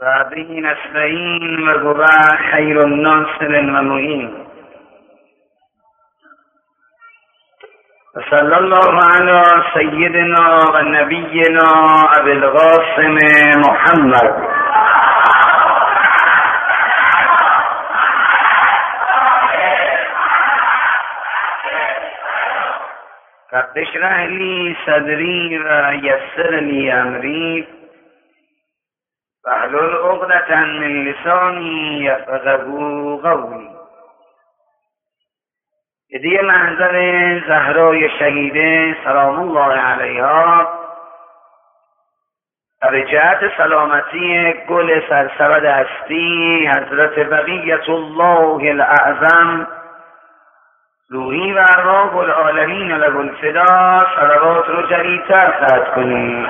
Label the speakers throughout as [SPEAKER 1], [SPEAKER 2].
[SPEAKER 1] و به نستعین و هو خیر الناصر و معین. و صلی الله علی سیدنا و نبینا ابی القاسم محمد. رب اشرح لی صدری و یسر لی امری واحلل عقدة من لسانی یفقهوا قولی. هدیه محضر زهرای شهیده سلام الله علیها و به جهت سلامتی گل سرسبد هستی حضرت بقیت الله الاعظم روحی و ارواح العالمین له الفدا صلوات رو جدیدتر خط کنیم.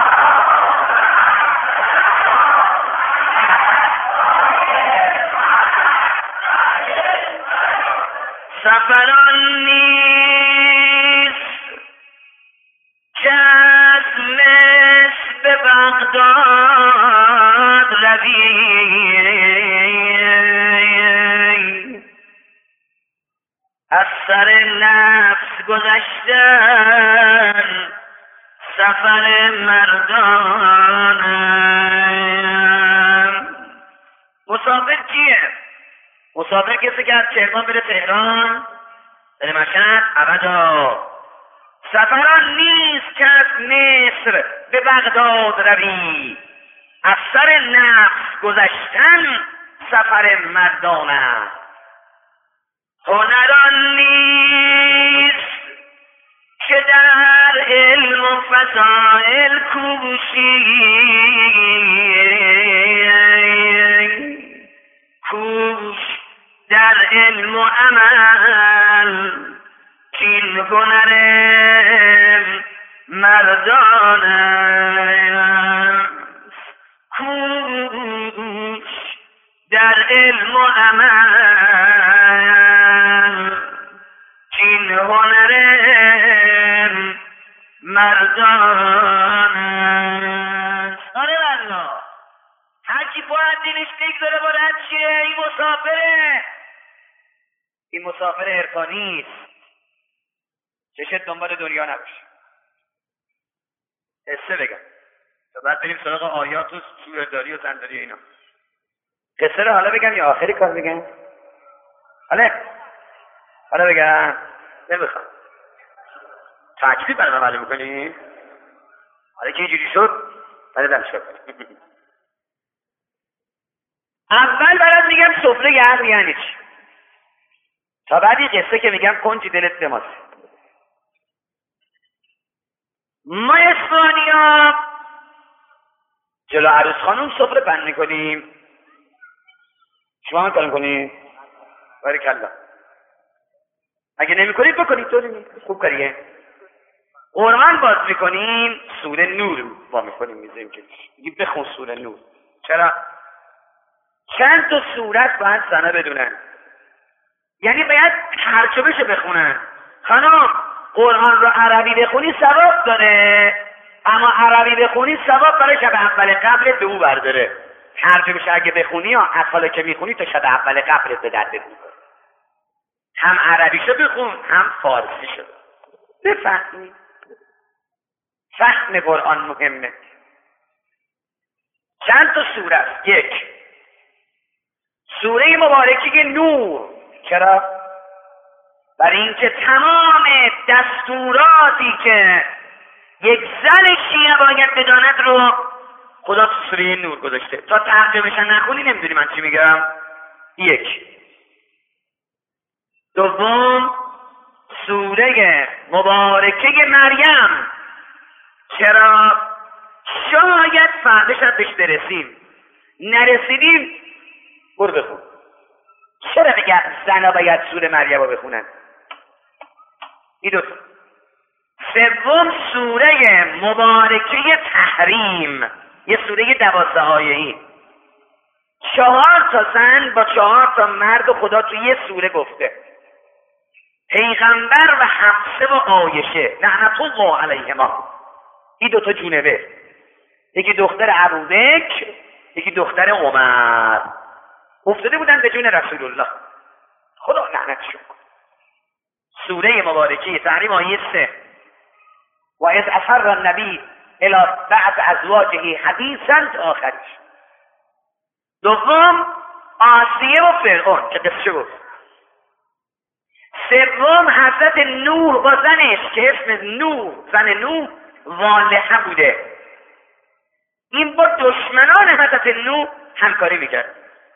[SPEAKER 1] سفران نیست که از مصر به بغداد روی، از سر نفس گذشتن سفر مردانم. مسافر کیه؟ مسافر کسی که از کرمان بره تهران، بره مشهد، ابدا. سفران نیست که از مصر به بغداد روی، از سر نفس گذشتن سفر مردانه. هنران نیست که در علم و فضائل کوشی، کوش در علم و عمل کین هنر مردان است. کوش در علم و عمل کین هنر مردان است. آره والله، هرکی باید دلش بگذاره با رد شه. این مسافره، این مسافر عرفانی است. چشت دنبال دنیا نباشه. قصه بگم تا بعد بریم سراغ آیات و سورداری و زنداری اینا. قصه رو حالا بگم یا آخری کار بگم؟ حالا بگم؟ نمیخوام. تکلیف برای من معلوم میکنی؟ حالا که اینجوری شد برای دمشق کنیم. اول برات میگم سفره گرم یعنی چی، تا بعد این قصه که میگم کنچی دلت بماسه. ما اسپانیا جلو عروس خانم سفره بند میکنیم. شما هم کار میکنی؟ باریکالله. اگه نمیکنید بکنید، طوری خوب کاریه. قرآن باز میکنیم، سوره نور با میکنیم، میذاریم که میگیم بخون سوره نور. چرا؟ چند تا سورت باید زنه بدونن، یعنی باید ترجمه‌شو بخونن. خانم قرآن رو عربی بخونی ثواب داره، اما عربی بخونی ثواب برای شب اول قبلت به او برداره. ترجمه‌ش اگه بخونی یا اصلا که میخونی تا شب اول قبلت به درد میخوره. هم عربیشو بخون هم فارسیشو بفهمی. فهم قرآن مهمه. چند تا سوره است. یک، سوره مبارکه نور. چرا؟ برای اینکه تمام دستوراتی که یک زن شیعه باید بداند رو خدا تو سوره نور گذاشته. تا ترجمه‌ش نخونی نمیدونی من چی میگم. یک. دوم، سوره مبارکه مریم. چرا؟ شاید فردش بهش برسیم، نرسیدیم برو بخون. چرا بگم زنها باید سوره مریم رو بخونن؟ این دوتا. سوم، سوره مبارکه تحریم، یه سوره 12 آیه‌ای. 4 تا زن با 4 تا مرد خدا تو یه سوره گفته. پیغمبر و حفصه و عایشه لعنت الله علیهما، این دوتا جونبه. یکی دختر ابوبکر، یکی دختر عمر افتاده بودن به جون رسول الله. خدا لعنتشون کنه. سوره مبارکه تحریم آیه 3 و اذ اسر النبی الی بعض ازواجه حدیثا تا آخرش. دوم آسیه و فرعون که قصه بود. سوم حضرت نوح با زنش که اسم نوح زن نوح والهه بوده. این با دشمنان حضرت نوح همکاری میکرد.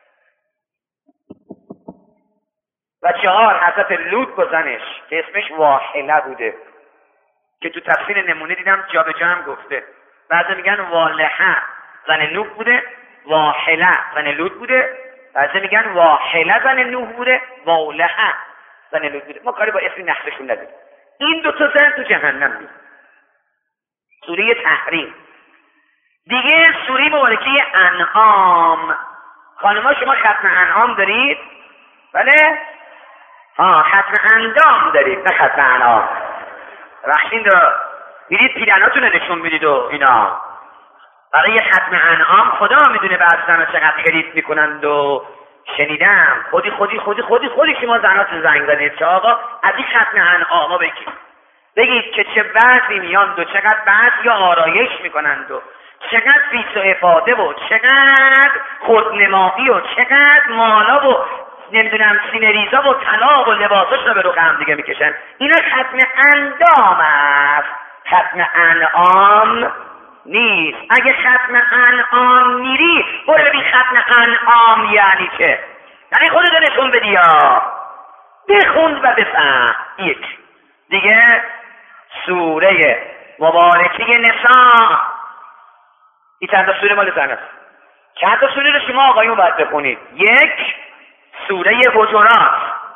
[SPEAKER 1] و 4 حضرت لوط با زنش که اسمش واحله بوده که تو تفسیر نمونه دیدم جا به جا هم گفته. بعضی میگن والهه زن نوح بوده، واحله زن لوط بوده، بعضی میگن واحله زن نوح بوده، والهه زن لوط بوده. ما کاری با اسم نحوشون نداریم. این دو تا زن تو جهنم میره. سوره تحریم. دیگه سوره مبارکه انعام. خانم‌ها شما ختم انعام دارید؟ بله؟ ختم اندام دارید نه ختم انعام. رختین دار میرید پیرناتون رو نشون میدید و اینا. برای ختم انعام خدا میدونه بعض زنها چقدر خرید میکنند و شنیدم خودی شما زنات زنگ زنید که آقا از این ختم انعام ها بگید که چه بعضی میاند و چقدر بعض یا آرایش میکنند و چقدر فیس و افاده و چقدر خودنمایی و چقدر مالا و نمیدونم سینریزا و طلا و لباساش رو به رو هم دیگه میکشن. اینا ختم اندام است، ختم انعام نیست. اگه ختم انعام میری برو ببین ختم انعام یعنی چه. یعنی خودت نشون بدی یا بخوند و بفهم. یک دیگه سوره مبارکه نساء. این چند تا سوره مال زن است. چند تا سوره رو شما آقایون باید بخونید. 1 سوره حجرات،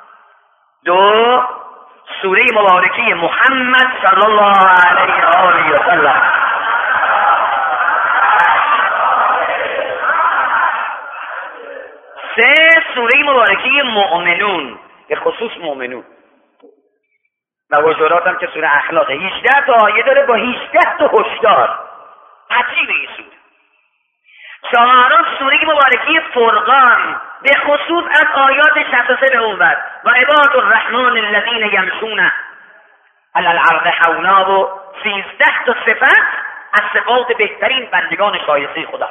[SPEAKER 1] 2 سوره مبارکه محمد صلی الله علیه و آله و سلم، 3 سوره مبارکه مؤمنون به خصوص مؤمنون و حجرات هم که سوره اخلاقه. 18 تا آیه داره با 18 تا هشدار. عجیب این سوره. 4 سوره مبارکه فرقان به خصوص از آیات 63 به اون ور و عباد الرحمن الذین یمشون علی الارض حونا و 13 تا صفت از صفات بهترین بندگان شایسته خدا.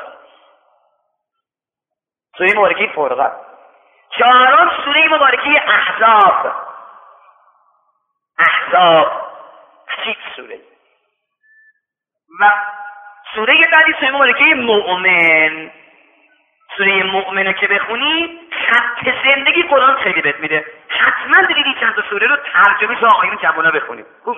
[SPEAKER 1] سوره مبارکه فرقان. 4 سوره مبارکه احزاب. عجیب سوره. و سوره بعدی سوره مبارکه مؤمن. سوره مؤمنه که بخونی خط زندگی قرآن خیلی بهت میده. حتما دیدی چند تا سوره رو ترجمه شو آقایون جوونا بخونید. خوب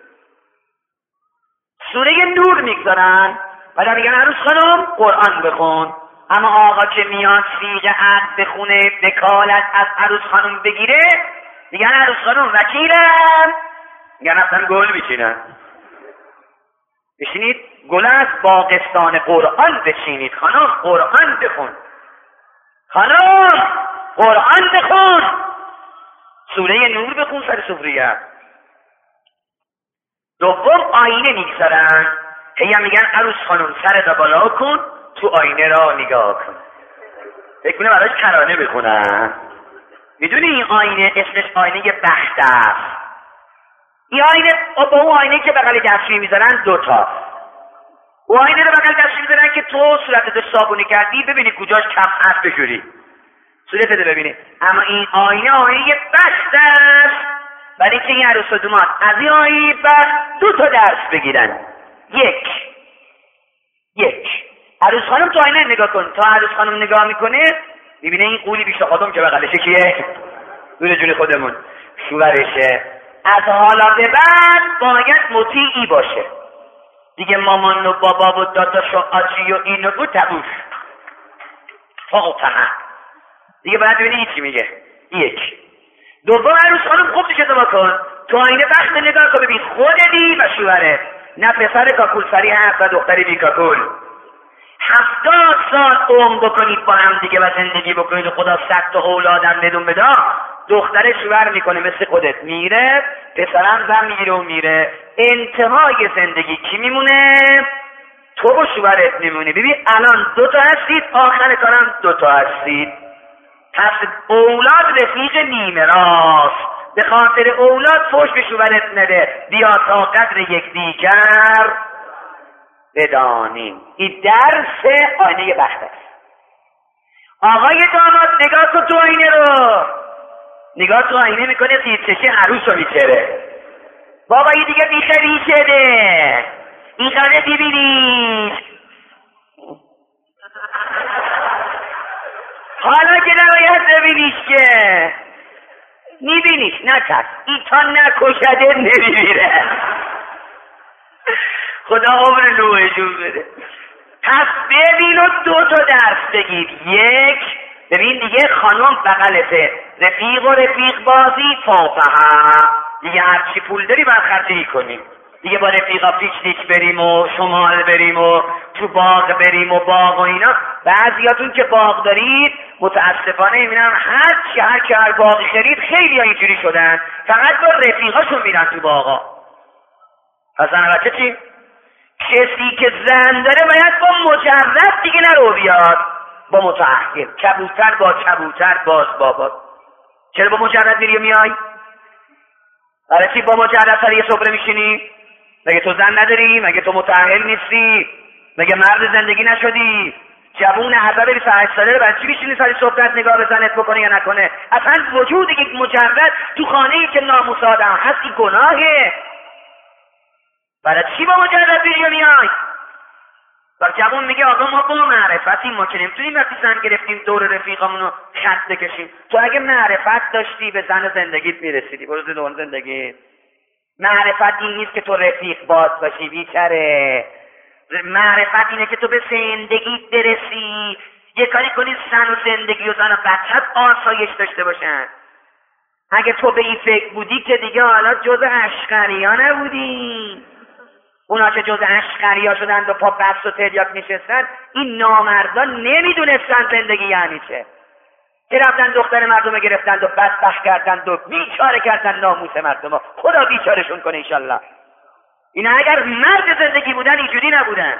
[SPEAKER 1] سوره نور میگذارن و در میگن عروس خانم قرآن بخون. اما آقا که میاد سیغه عقد بخونه وکالت از عروس خانم بگیره میگن عروس خانم وکیلم، میگن اصلا گل بچینن. بشینید گل از باغستان قرآن بچینید. خانم قرآن بخون، خانم قرآن بخون، سوره نور بخون سر سفریه. دوم آینه میگذارن هی میگن عروس خانم سرت بالا کن تو آینه را نگاه کن. فکر کنه براش ترانه بخونن. میدونی این آینه اسمش آینه بخت است. این آینه با اون آینه که بغل دستشویی میذارن 2 تا. اون آینه رو بغل دستشویی میذارن که تو صورتت صابونی کردی ببینی کجاش کف هست بشوری صورتت ببینی. اما این آینه بخت است برای که این عروس و داماد از این آینه بخت 2 تا درس بگیرن. یک عروس خانم تو آینه نگاه کن. تا عروس خانم نگاه میکنه میبینه این قولی بیش آدم که بغلشه کیه؟ دور جون خودمون شوهرشه. از حالا به بعد باید مطیعی باشه دیگه. مامان و بابا و داداش و آجی و اینو بود تبوش فاقه دیگه باید ببینی چی میگه. 1 دوم عروس خانم خوب دیگه دوا کن. تو آینه بخت نگاه کن ببین خودتی و شوهرت، نه پسر کاکول سری هست و دختری بی کاکول. 70 سال عمر بکنید با هم دیگه و زندگی بکنید و خدا 100 تا اولادم بدون بدا. دختر شوهر میکنه مثل خودت میره، پسرم زن میگیره و میره. انتهای زندگی کی میمونه؟ تو با شوهرت میمونی. ببین الان 2 تا هستید، آخر کارم 2 تا هستید، پس اولاد رفیق نیمه راست. به خاطر اولاد فوش به شوهرت نده، بیا تا قدر یکدیگر بدانیم. این درس آینه بخت است. آقای داماد نگاه کن تو آینه رو، نگاه تو آینه میکنه زیرچشی عروس رو میچره. بابا این دیگه بیخری شده، این قدر ببینیش. حالا که نباید ببینیش که میبینیش، نکرد این تا نکشده نمیبینه. خدا عمر نوح جون بده. پس ببین و 2 تا درس بگیر. یک، ببین دیگه خانم بغلته، رفیق و رفیق بازی فوقها، دیگه هرچی پول داری باید خرجی کنیم دیگه. با رفیقا پیچ بریم و شمال بریم و تو باغ بریم و باغ و اینا. بعضیاتون که باغ دارید متاسفانه میبینم هر کی هر باغی خرید، خیلی ها اینجوری شدن، فقط با رفیقاشون میرن تو باغا. پس زن بچه چی؟ کسی که زن داره باید با مجرد دیگه نرو بیاد، با متأهل، کبوتر با کبوتر، باز با باز. چرا با مجرد میری و میای؟ برای چی با مجرد سر یه سفره میشینی؟ مگه تو زن نداری؟ مگه تو متأهل نیستی؟ مگه مرد زندگی نشدی؟ جوون حضر 28 ساله رو برای چی میشینی سر صحبت نگاه به زنت بکنه یا نکنه؟ اصلا وجود یک مجرد تو خانه‌ای که ناموس آدم هست این گناهه. برای چی با مجرد میری و میای؟ و جوون میگه آقا ما با معرفتیم، ما که نمیتونیم وقتی زن گرفتیم دور رفیقامونو خط بکشیم. تو اگه معرفت داشتی به زن زندگیت میرسیدی. برو دور زندگی. معرفت این نیست که تو رفیق باز باشی، بیچاره. معرفت اینه که تو به زندگیت برسی، یه کاری کنی زن و زندگی و زن و بچت آسایش داشته باشن. اگه تو به این فکر بودی که دیگه حالا جز اشقریا نبودی. اونا که جز اشقریا شدن و پا بست و تریاک نشستن، این نامردان نمیدونستن زندگی یعنی چه. که رفتن دختر مردم گرفتن و بدبخت کردن و بیچاره کردن ناموس مردم. خدا بیچارشون کنه انشالله. اینا اگر مرد زندگی بودن اینجوری نبودن.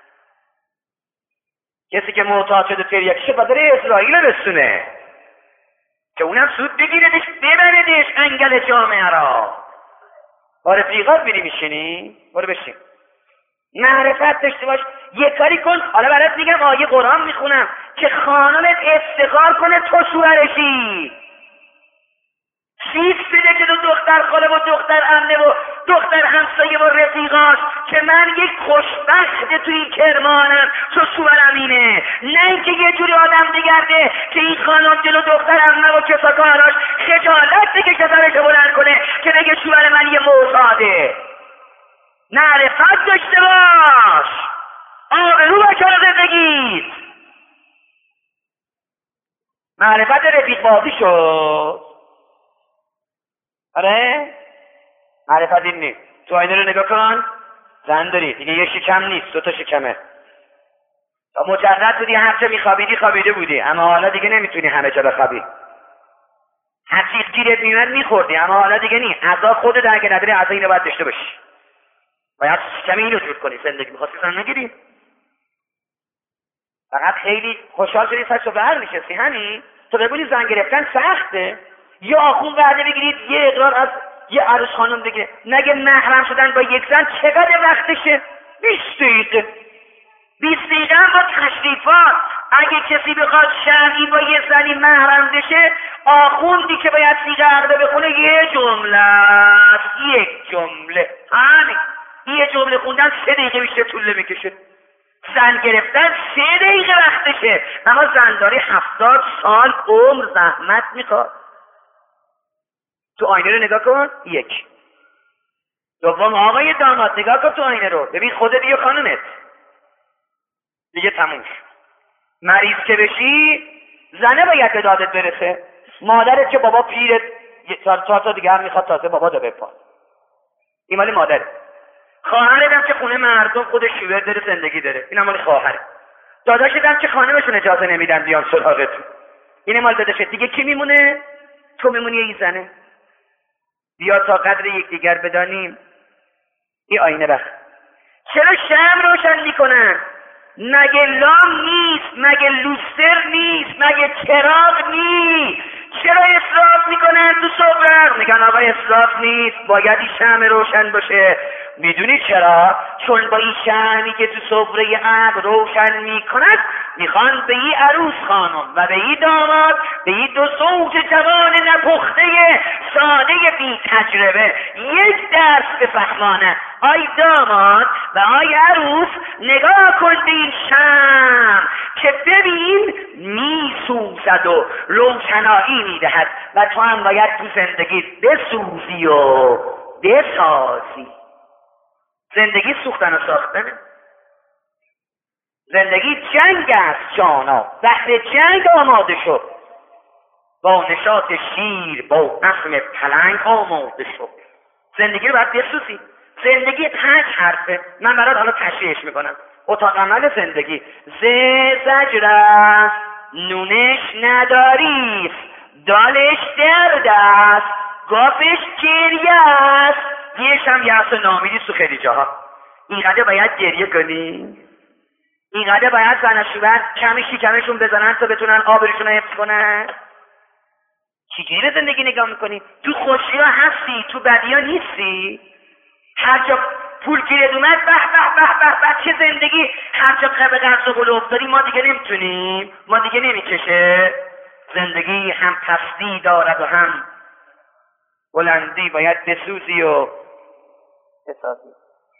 [SPEAKER 1] کسی که محتاج شده تریاکیشه بدر اسرائیل رسونه که اونم سود بگیردش ببردش انگل جامعه را. با رفیقات میری میشینی؟ برو بشین. معرفت داشته باش. یه کاری کن. حالا برات میگم آیه قرآن میخونم که خانمت افتخار کنه تو شوهرشی. چیز بده که دختر خاله و دختر عمه و دختر همسایه و رفیقاش که من یک خوشبخت توی کرمانم، تو شوهرم اینه. نه اینکه یه جوری آدم دیگرده که این خانم جلو دختر عمه و کساکاراش خجالت بکشه سرشو بلند کنه که بگه شوهر من یه معتاده. معرفت داشته باش. آبرو بچه زندگیت. معرفت رفیق بازی شد. آره؟ معرفت این نیست. تو آینه رو نگاه کن. زن داری دیگه، یه شکم نیست، 2 تا شکمه. تا مجرد بودی هر چه میخوابیدی خوابیده بودی، اما حالا دیگه نمیتونی همه جا بخوابی. هر چیز گیرت میومد میخوردی، اما حالا دیگه نی. عزا خودت اگه نداری عزا اینو باید داشته باشی. باید شکم اینو جور کنی. زندگی میخواستی زن نگیری. فقط خیلی خوشحال شدی سرشو بر نشستی همین. تو ببینی زن گرفتن سخته. یا آخون وعده بگیرید یه اقرار از یه عروس خانم بگیره. نگه محرم شدن با یک زن چقدر وقتشه؟ 20 دقیقه. 20 دقیقه هم با تشریفات. اگه کسی بخواد شرعی با یه زنی محرم بشه، آخوندی که باید سیغه عقده بخونه یه جمله است. یک جمله. همین. یه جمله خوندن 3 دقیقه بیشتر طول نمیکشه. زن گرفتن 3 دقیقه وقتشه. اما زنداری 70 سال عمر زحمت میخواد. تو آینه رو نگاه کن. 1. دوم آقای داماد نگاه کن تو آینه رو. ببین خودت یا خانمت. دیگه تموم. مریض که بشی زنه باید به دادت برسه. مادرت که بابا پیرت 4 تا دیگه هم میخواد تازه بابا دا بپا. این مالی مادره. خواهرت هم که خونه مردم خودش شوهر داره زندگی داره. این مالی خواهره. داداشت هم که خانمشون اجازه نمیدن بیان سراغتون. این مال داداشت. دیگه کی میمونه؟ تو میمونی این زنه. بیا تا قدر یکدیگر بدانیم. این آینه بخت. چرا شمع روشن میکنن؟ مگه لام نیست؟ مگه لوستر نیست؟ مگه چراغ نیست؟ چرا اسراف میکنن تو سفره؟ میگن آقا اسراف نیست، باید این شمع روشن باشه. میدونی چرا؟ چون با این شمعی که تو سفره عقل روشن میکند میخوان به این عروس خانم و به این داماد، به این دو زوج جوان نپخته ساده بی تجربه یک درس بفهمانه. آی داماد و آی عروس، نگاه کن به این شمع که ببین میسوزد و روشنایی میدهد و تو هم باید تو زندگی بسوزی و بسازی. زندگی سوختن و ساختنه. زندگی جنگ است جانا، بهر جنگ آماده شد. با نشاط شیر با اخم پلنگ آماده شد. زندگی رو باید بسوزی. زندگی 5 حرفه. من برات حالا تشریحش میکنم. اتاق عمل زندگی: ز زجر است، نونش نداریست، دالش درد است، گافش گریه است. یهش هم یأس و ناامیدی تو خیلی جاها. اینقدر باید گریه کنی، اینقدر باید زن و شوهر کمی شکمشون بزنن تا بتونن آبروشون رو حفظ کنن. چجوری به زندگی نگاه میکنی؟ تو خوشی ها هستی، تو بدی ها نیستی. هر جا پول گیرت اومد به به به به به چه زندگی. هر جا قبل قرض و قل افتادی ما دیگه نمیتونیم، ما دیگه نمیکشه. زندگی هم پستی دارد و هم بلندی، باید بسوزی و بسازی.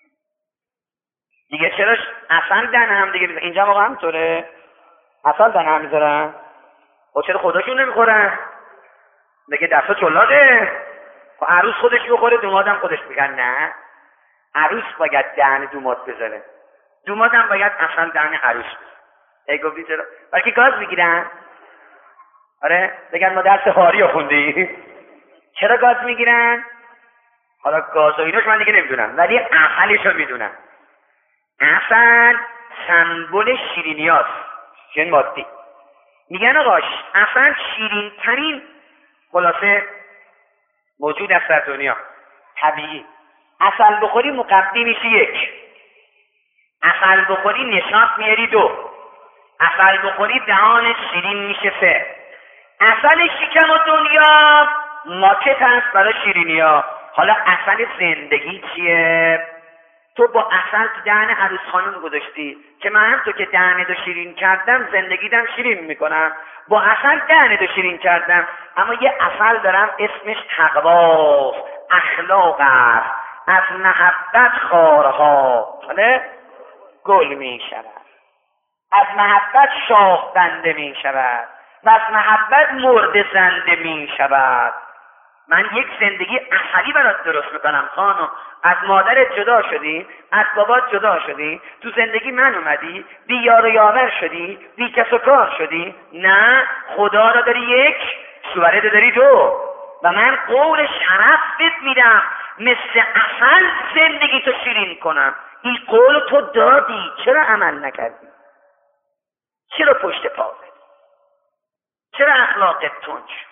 [SPEAKER 1] دیگه چرا اصلا دن هم دیگه بیزن؟ اینجا موقع همطوره اصلا دن هم میذارن. خب چرا خودشون نمیخورن؟ بگه دستا چلاده. خب عروس خودش بخوره، دومادم خودش بگن نه. عروس باید دهن دوماد بزنه، دومادم باید اصلا دهن عروس بزنه. ای گفتی چرا؟ برای که گاز میگیرن. آره بگن ما درس هاری رو خوندی. چرا گاز میگیرن؟ حالا گاز و اینوش من دیگه نمیدونم، ولی عقلش رو میدونم. عسل سمبل شیرینیاست، شیرین مادی. میگن آقا عسل شیرین ترین خلاصه موجود است در دنیا، طبیعی. عسل بخوری مقوی میشی 1، عسل بخوری نشاط میاری 2، عسل بخوری دهان شیرین میشه 3. عسل شکم و دنیا ماکت هست برای شیرینیا. حالا عسل زندگی چیه؟ تو با عسل تو دهن عروس خانم گذاشتی که من هم تو که دهنتو شیرین کردم زندگیدم شیرین میکنم. با عسل دهنتو شیرین کردم، اما یه عسل دارم اسمش تقواست، اخلاق است. از محبت خارها گل میشود، از محبت شاخ بنده میشود و از محبت مرده زنده میشود. من یک زندگی عسلی برات درست میکنم خانم. از مادرت جدا شدی، از بابات جدا شدی، تو زندگی من اومدی، بی یار و یاور شدی، بی کس و کار شدی. نه، خدا را داری 1، شوهرت داری 2 و من قول شرف بهت میدم مثل عسل زندگی تو شیرین کنم. این قول تو دادی، چرا عمل نکردی؟ چرا پشت پا زدی؟ چرا اخلاقت تند شد؟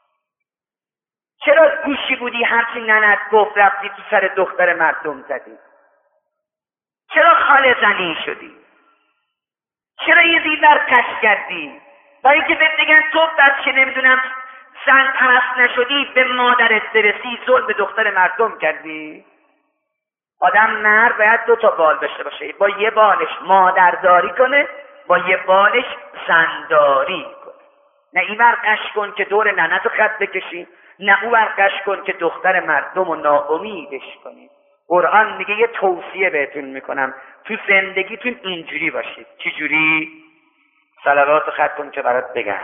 [SPEAKER 1] چرا گوشی بودی هرچی ننت گفت رفتی تو سر دختر مردم زدی؟ چرا خاله زنی شدی؟ چرا یه دیور کش کردی؟ برای که بهت بگن تو بچه نمیدونم زن پرست نشدی، به مادرت برسی، ظلم به دختر مردم کردی. آدم مرد باید 2 تا بال داشته باشه، با یه بالش مادرداری کنه، با یه بالش زنداری کنه. نه این ورقش کن که دور ننتو خط بکشی، نه او ورقش کن که دختر مردم رو ناامیدش کنی. قرآن میگه یه توصیه بهتون میکنم، تو زندگیتون اینجوری باشید. چجوری؟ صلوات خط کن که برات بگم.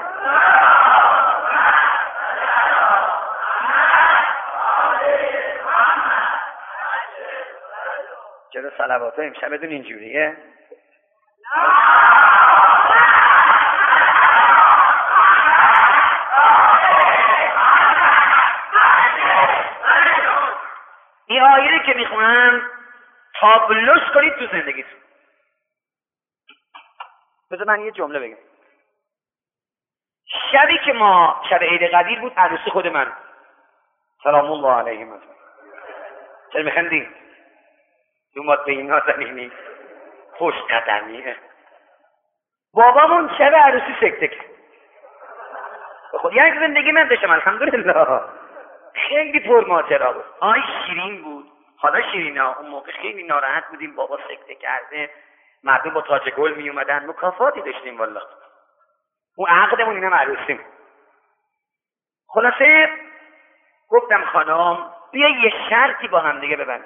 [SPEAKER 1] چرا صلوات ها امشبتون اینجوریه؟ این آیه که میخونم تابلوش کنید تو زندگیتون. بذار من یه جمله بگم. شبی که ما شب عید قدیر بود، عروسی خود من سلام الله علیه مثلا. چرا میخندی؟ دومات به این نازنینی خوش قدمیه. بابامون شب عروسی سکته کرد. خود یک زندگی من داشتم الحمدلله، خیلی پر ماجرا بود. آی شیرین بود. حالا شیرینا اون موقع خیلی ناراحت بودیم بابا سکته کرده، مردم با تاج گل می اومدن، مکافاتی داشتیم والله. اون عقدمون اینم عروسیم. خلاصه گفتم خانم بیا یه شرطی با هم دیگه ببندیم.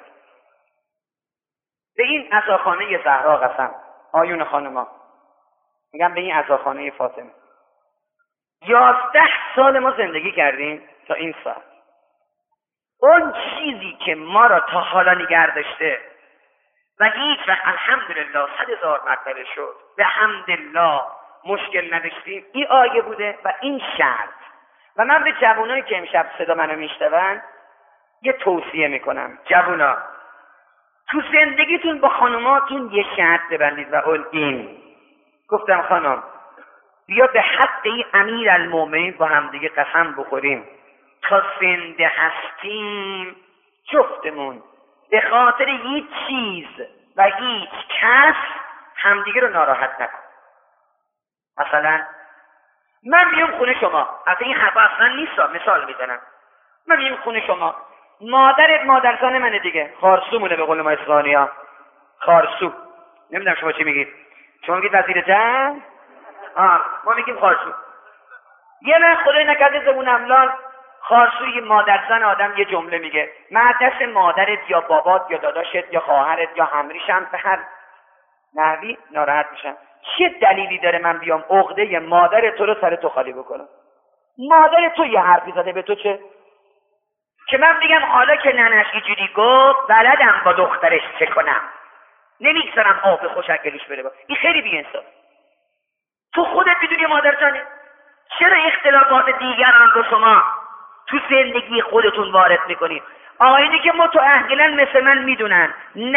[SPEAKER 1] به این عزاخانه زهرا قسم، آیون خانما میگم به این عزاخانه فاطمه، 11 سال ما زندگی کردیم تا این ساعت. اون چیزی که ما را تا حالا نگه داشته و هیچ وقت الحمدلله 100,000 مرتبه شد به حمدالله مشکل نداشتیم، این آیه بوده و این شرط. و من به جوانایی که امشب صدا منو میشنون یه توصیه میکنم، جوانا تو زندگیتون با خانوماتون یه شرط ببندید و اون این. گفتم خانم بیا به حق این امیر المومنین با هم دیگه قسم بخوریم تا زنده هستیم جفتمون به خاطر هیچ چیز و هیچ کس همدیگه رو ناراحت نکن. مثلا من میام خونه شما، از این حرفا اصلا نیست، مثال میزنم، من میام خونه شما، مادرت مادرزن منه دیگه، خارسو مونه به قول ما اسلامیا، خارسو. نمیدونم شما چی میگید، شما میگید وزیر جنگ، ما میگیم خارسو. یه من خدای نکرده زبون املال خارسوی مادرزن آدم یه جمله میگه، من دست مادرت یا بابات یا داداشت یا خواهرت یا همریشم به هر نحوی ناراحت میشم. چه دلیلی داره من بیام عقده مادر تو رو سر تو خالی بکنم؟ مادر تو یه حرفی زده به تو چه؟ که من بگم حالا که ننش اینجوری گفت بلدم با دخترش چه کنم، نمیگذارم آب خوشگلیش بره با. این خیلی بی‌انصاف. تو خودت میدونی مادر جانه، چرا اختلافات دیگران رو شما تو زندگی خودتون وارد میکنید؟ آقایونی که متأهلن مثل من میدونن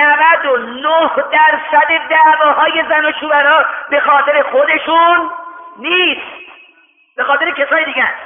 [SPEAKER 1] 99% دعواهای زن و شوهرها به خاطر خودشون نیست، به خاطر کسای دیگه است.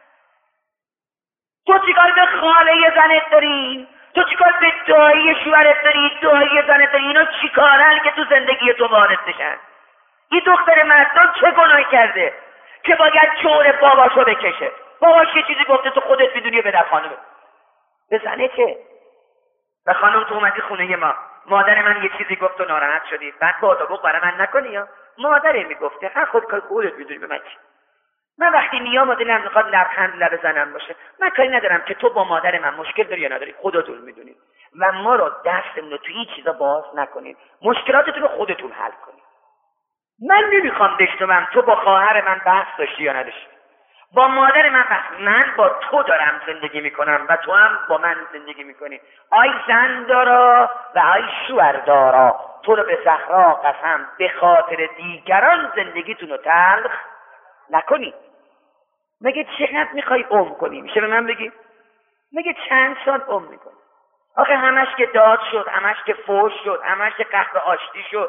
[SPEAKER 1] تو چیکار به خاله زنت داری؟ تو چیکار به دایی شوهرت داری؟ دایی زنت داری؟ اینا چیکارن که تو زندگی تو وارد بشن؟ این دختر مردان چه گناهی کرده که باید جور باباشو بکشه؟ باباش یه چیزی گفته تو خودت میدونی به در خانم بزنه که و خانم تو اومدی خونه ما، مادر من یه چیزی گفت و ناراحت شدی، بعد بادابوق برای من نکنی. یا مادره میگفته هر خود کار خودت میدونی به من چی. من وقتی میام دلم میخواد لبخند لب زنم باشه، من کاری ندارم که تو با مادر من مشکل داری یا نداری، خودتون میدونید و ما رو دستمون رو تو این چیزا باز نکنید، مشکلاتتون رو خودتون حل کنید. من نمیخوام بشنوم تو با خواهر من بحث داشتی یا نداشتی، با مادر من بحث. من با تو دارم زندگی میکنم و تو هم با من زندگی میکنی. آی زن دارا و آی شوهر دارا، تو رو به صحرا قسم به خاطر دیگران زندگیتون رو تلخ نکنی. مگه چقدر میخوای عمر کنی؟ میشه به من بگی مگه چند سال عمر میکنی؟ آخه همش که داد شد، همش که فوش شد، همش که قهر آشتی شد،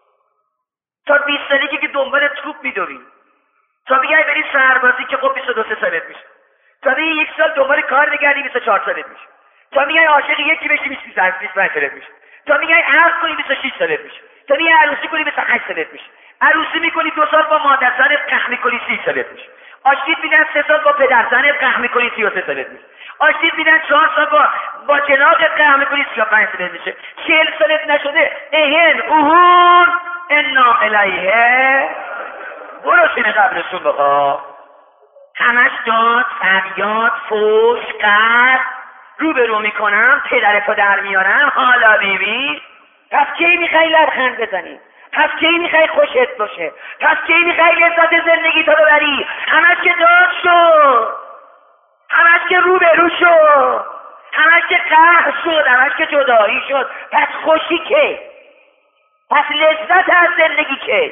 [SPEAKER 1] تا 20 سالگی که دنبال توپ میدوی، تا بیای بری سربازی که خب 22 سالت میشه، تا بیای 1 سال دنبال کار بگردی 24 سالت میشه، تا بیای عاشق یکی بشی 25 سالت میشه، تا بیای عقد کنی 26 سالت میشه، تا بیای عروسی کنی 28 سالت میشه، عروسی میکنی 2 سال با مادر زنت قهر میکنی 30 سالت میشه، آشتید میدن 3 سال با پدر زنت قهر میکنی 33 سالت میشه، آشتید میدن 4 سال با جناقت قهر میکنی 35 سالت میشه، 40 سالت نشده اهن اوهون انا الیه برو سینه قبرستون بخوا. همش داد فریاد فوش قهر، رو به رو میکنم پدرتو در میارم، حالا بیبی پس کی میخوای لبخند بزنی؟ پس کی میخوای خوشت باشه؟ پس کی میخوای لذت زندگی تو ببری؟ همش که داد شد، همش که رو به رو شد، همش که قهر شد، همش که جدایی شد، پس خوشی کی؟ پس لذت از زندگی کی؟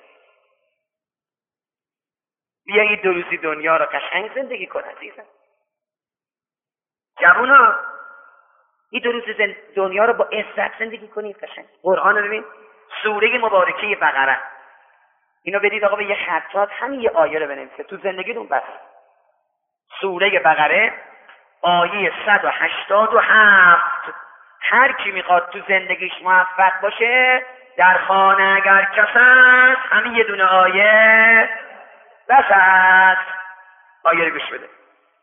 [SPEAKER 1] بیا این 2 روزی دنیا رو قشنگ زندگی کن عزیزم. جوونا این 2 روز دنیا رو با عزت زندگی کنید قشنگ. قرآن رو ببین، سوره مبارکه بقره، اینو بدید آقا به یه خطات همین یه آیه رو بنویسید تو زندگیتون بس. سوره بقره آیه 187 هر کی میخواد تو زندگیش موفق باشه در خانه اگر کس هست همین یه دونه آیه بس هست. آیه رو گوش بده.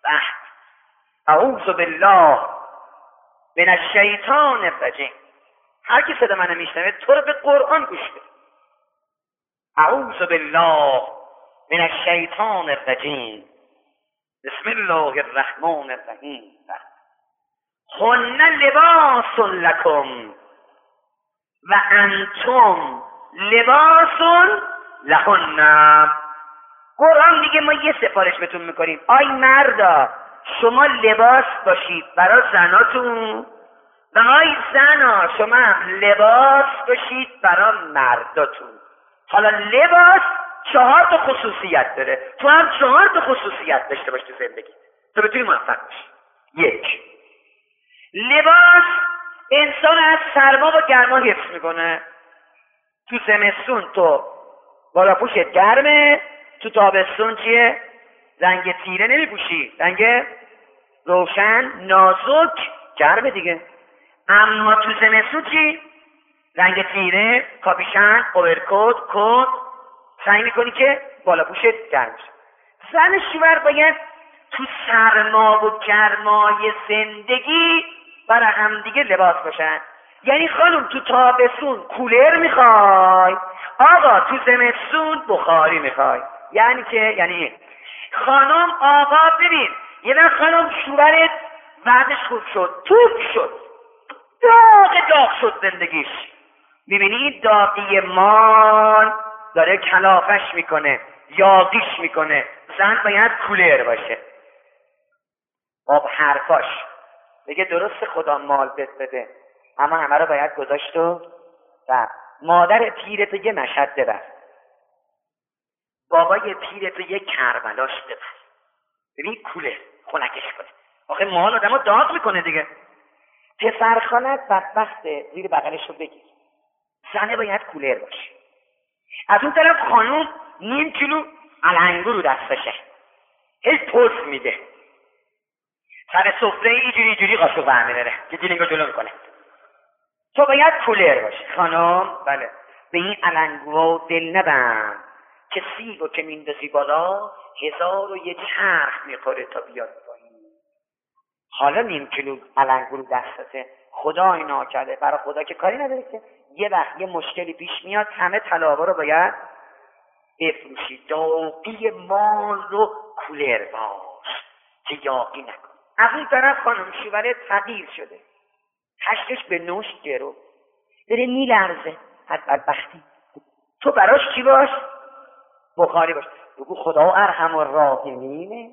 [SPEAKER 1] اعوذ بالله من الشیطان الرجیم. هر کی صدا منو میشنوه تو رو به قرآن گوش بده. اعوذ بالله من الشیطان الرجیم بسم الله الرحمن الرحیم. هن لباس لکم و انتم لباس لهن. قرآن میگه ما یه سفارش بهتون میکنیم، آی مردا شما لباس باشید برای زناتون و آی زنا شما هم لباس باشید برای مرداتون. حالا لباس 4 تا خصوصیت داره، تو هم 4 تا خصوصیت داشته باش تو زندگی تو بتونی موفق باشی. 1. لباس انسان از سرما و گرما حفظ میکنه. تو زمستون تو بالاپوشت گرمه، تو تابستون چیه؟ رنگ تیره نمیپوشی، رنگ روشن نازک گرمه دیگه. اما تو زمستون چی؟ رنگ تیره، کاپیشن، اوورکوت، کت، سعی میکنی که بالاپوشت گرم شه. زن شوهر باید تو سرما و گرمای زندگی برای همدیگه لباس باشن. یعنی خانم تو تابستون کولر میخوای، آقا تو زمستون بخاری میخوای. یعنی که یعنی خانم آقا ببین یه وقت خانم شوهرت وضعش خوب شد، توپ شد، داغ شد زندگیش، میبینی این داغی مال داره کلافش میکنه، یاغیش میکنه. زن باید کولر باشه. آب حرفاش بگه درست خدا مال بهت بده اما همه رو باید گذاشت و مادر پیرتو یه مشهد ببر، بابای پیرتو یه کربلاش ببر، ببین کولر خنکش کنه. آخه مال آدمو داغ میکنه دیگه. پسرخالت بدبخته زیر بغلش رو بگیر، زنه باید کولر باشه. از اون طرف خانوم 0.5 کیلو علنگو رو دستشه، هی پوست میده، سر سفره اینجوری قاشق برمی‌داره که دیلینگو جلو میکنه. تو باید کولر باشی خانم. بله. به این علنگوها دل نبند که سیگو که میندازی بالا 1001 چرخ میخوره تا بیاد پایین. حالا 0.5 کیلو علنگو رو دستته، خدا اینا کرده، برای خدا که کاری نداره که یه وقت یه مشکلی پیش میاد همه طلاها رو باید بفروشی. داغی مال رو کولر باش که یاقی نکن. از این طرف خانم شوهرت فقیر شده، هشتش به نوش گرو داره میلرزه از بدبختی، تو براش چی باش؟ بخاری باش. بگو خدا ارحم الراحمینه،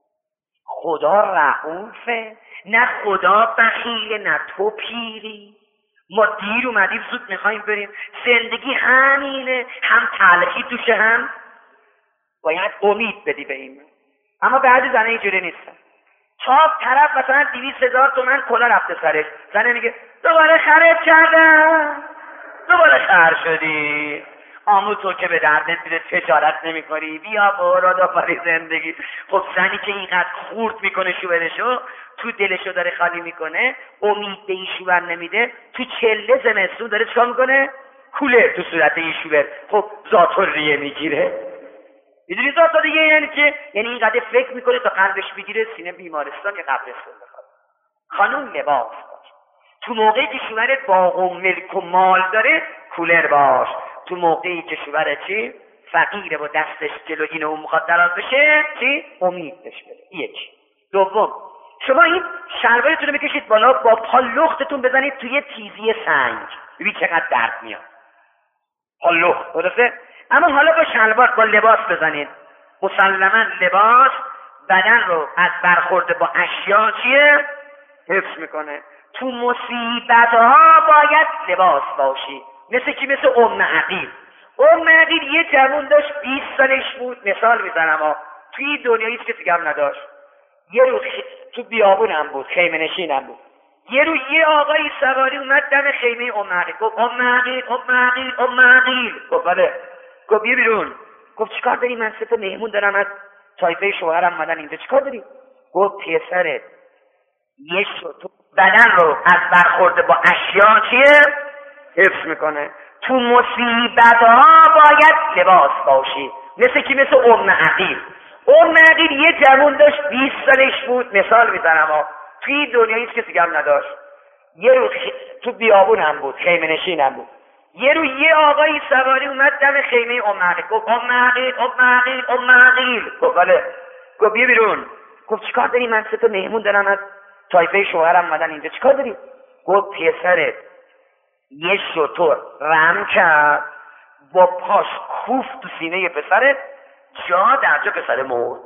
[SPEAKER 1] خدا رحوفه، نه خدا بخیله نه تو پیری. ما دیر اومدیم زود میخوایم بریم، زندگی همینه، هم تلخی توشه هم باید امید بدی به این. اما بعضی زنه اینجوری نیستن. چاپ طرف مثلا 200,000 تومان کلا رفته سرش، زنه میگه دوباره خرید کردم، دوباره خر شدی، آمو تو که به درد نمیره، تجارت نمیکنی، بیا برو دوباره زندگی. خب زنی که اینقدر خورد میکنه شوهرشو، تو دلشو داره خالی میکنه، امید به این شوهر نمیده، تو چله زمستون داره چیکار میکنه؟ کولر تو صورت این شوهر. خب ذات الریه میگیره. میدونی ذات الریه یعنی چه؟ یعنی اینقدر فکر میکنه تا قلبش بگیره سینه بیمارستان یا قبرستان بخواد. خانوم لباس باش. تو موقعی که شوهرت باغ و ملک و مال داره کولر باش. تو موقعی که شوهرت چی؟ فقیره و دستش جلو این و اون میخواد دراز بشه چی؟ امید بهش بده. 1. دوم، شما این شلوارتون رو بکشید بالا، با پا لختتون بزنید توی تیزی سنگ، ببین چقدر درد میاد. پا لخت، درسته؟ اما حالا با شلوار با لباس بزنید. مسلما لباس بدن رو از برخورد با اشیا چیه؟ حفظ میکنه. تو مصیبت ها باید لباس باشی. مثل کی؟ مثل ام عقیل. ام عقیل یه جوون داشت 20 سالش بود، مثال میزنم ها، توی دنیا هیچ کسی هم نداشت. یه روز تو بیابونم بود، خیمه نشینم بود. یه روز یه آقای سواری اومد دم خیمه ام عقیل، گفت ام عقیل ام عقیل ام عقیل. گفت بله. گفت بیا بیرون. گفت چیکار داری؟ من 3 تا مهمون دارم از طایفه شوهرم اومدن اینجا، چیکار داری؟ گفت پسرت یه شتر بدن رو از برخورد با اشیا چیه؟ حفظ میکنه. تو مصیبت ها باید لباس باشی. مثل کی؟ مثل ام عقیل. ام عقیل یه جوون داشت 20 سالش بود، مثال میزنم توی دنیا هیچ کسی هم نداشت. یه روز تو بیابون هم بود، خیمه نشین هم بود. یه روز یه آقایی سواری اومد دم خیمه ام عقیل، گفت ام عقیل ام عقیل ام عقیل. گفت بله. گفت بیا بیرون. گفت چیکار داری؟ من 3 تا مهمون دارم از طایفه شوهرم اومدن اینجا، چیکار داری؟ گفت پسرت یه شتر رم کرد با پاش کوفت تو سینه پسرت، جا در جا پسر مرد.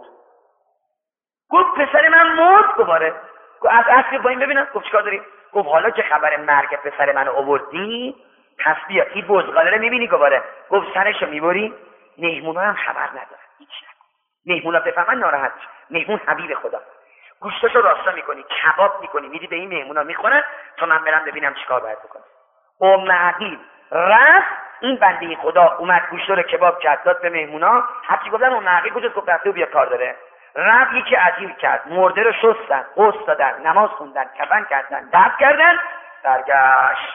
[SPEAKER 1] گفت پسر من مرد دوباره؟ گفت از اصل با این ببینم. گفت چیکار داری؟ گفت حالا که خبر مرگ پسر من آوردی پس بیا این بزغاله رو میبینی دوباره. گفت سرشو میبری؟ مهمونا هم خبر ندارن، هیچ نکن. مهمونا بفهمن ناراحت میشه. مهمون حبیب خدا، گوشتاشو راستا میکنی، کباب میکنی، میدی به این مهمونا میخورن تا من برم ببینم چیکار باید بکنم. ام عقیل رفت، این بنده خدا اومد گوشت رو کباب کرد داد به مهمونا. هرچی گفتن ام عقیل کجاست؟ گفت رفته و بیا کار داره. رفت یکی عجیب کرد، مرده رو شستن، غسل دادن، نماز خوندن، کفن کردن، دفن کردن، برگشت.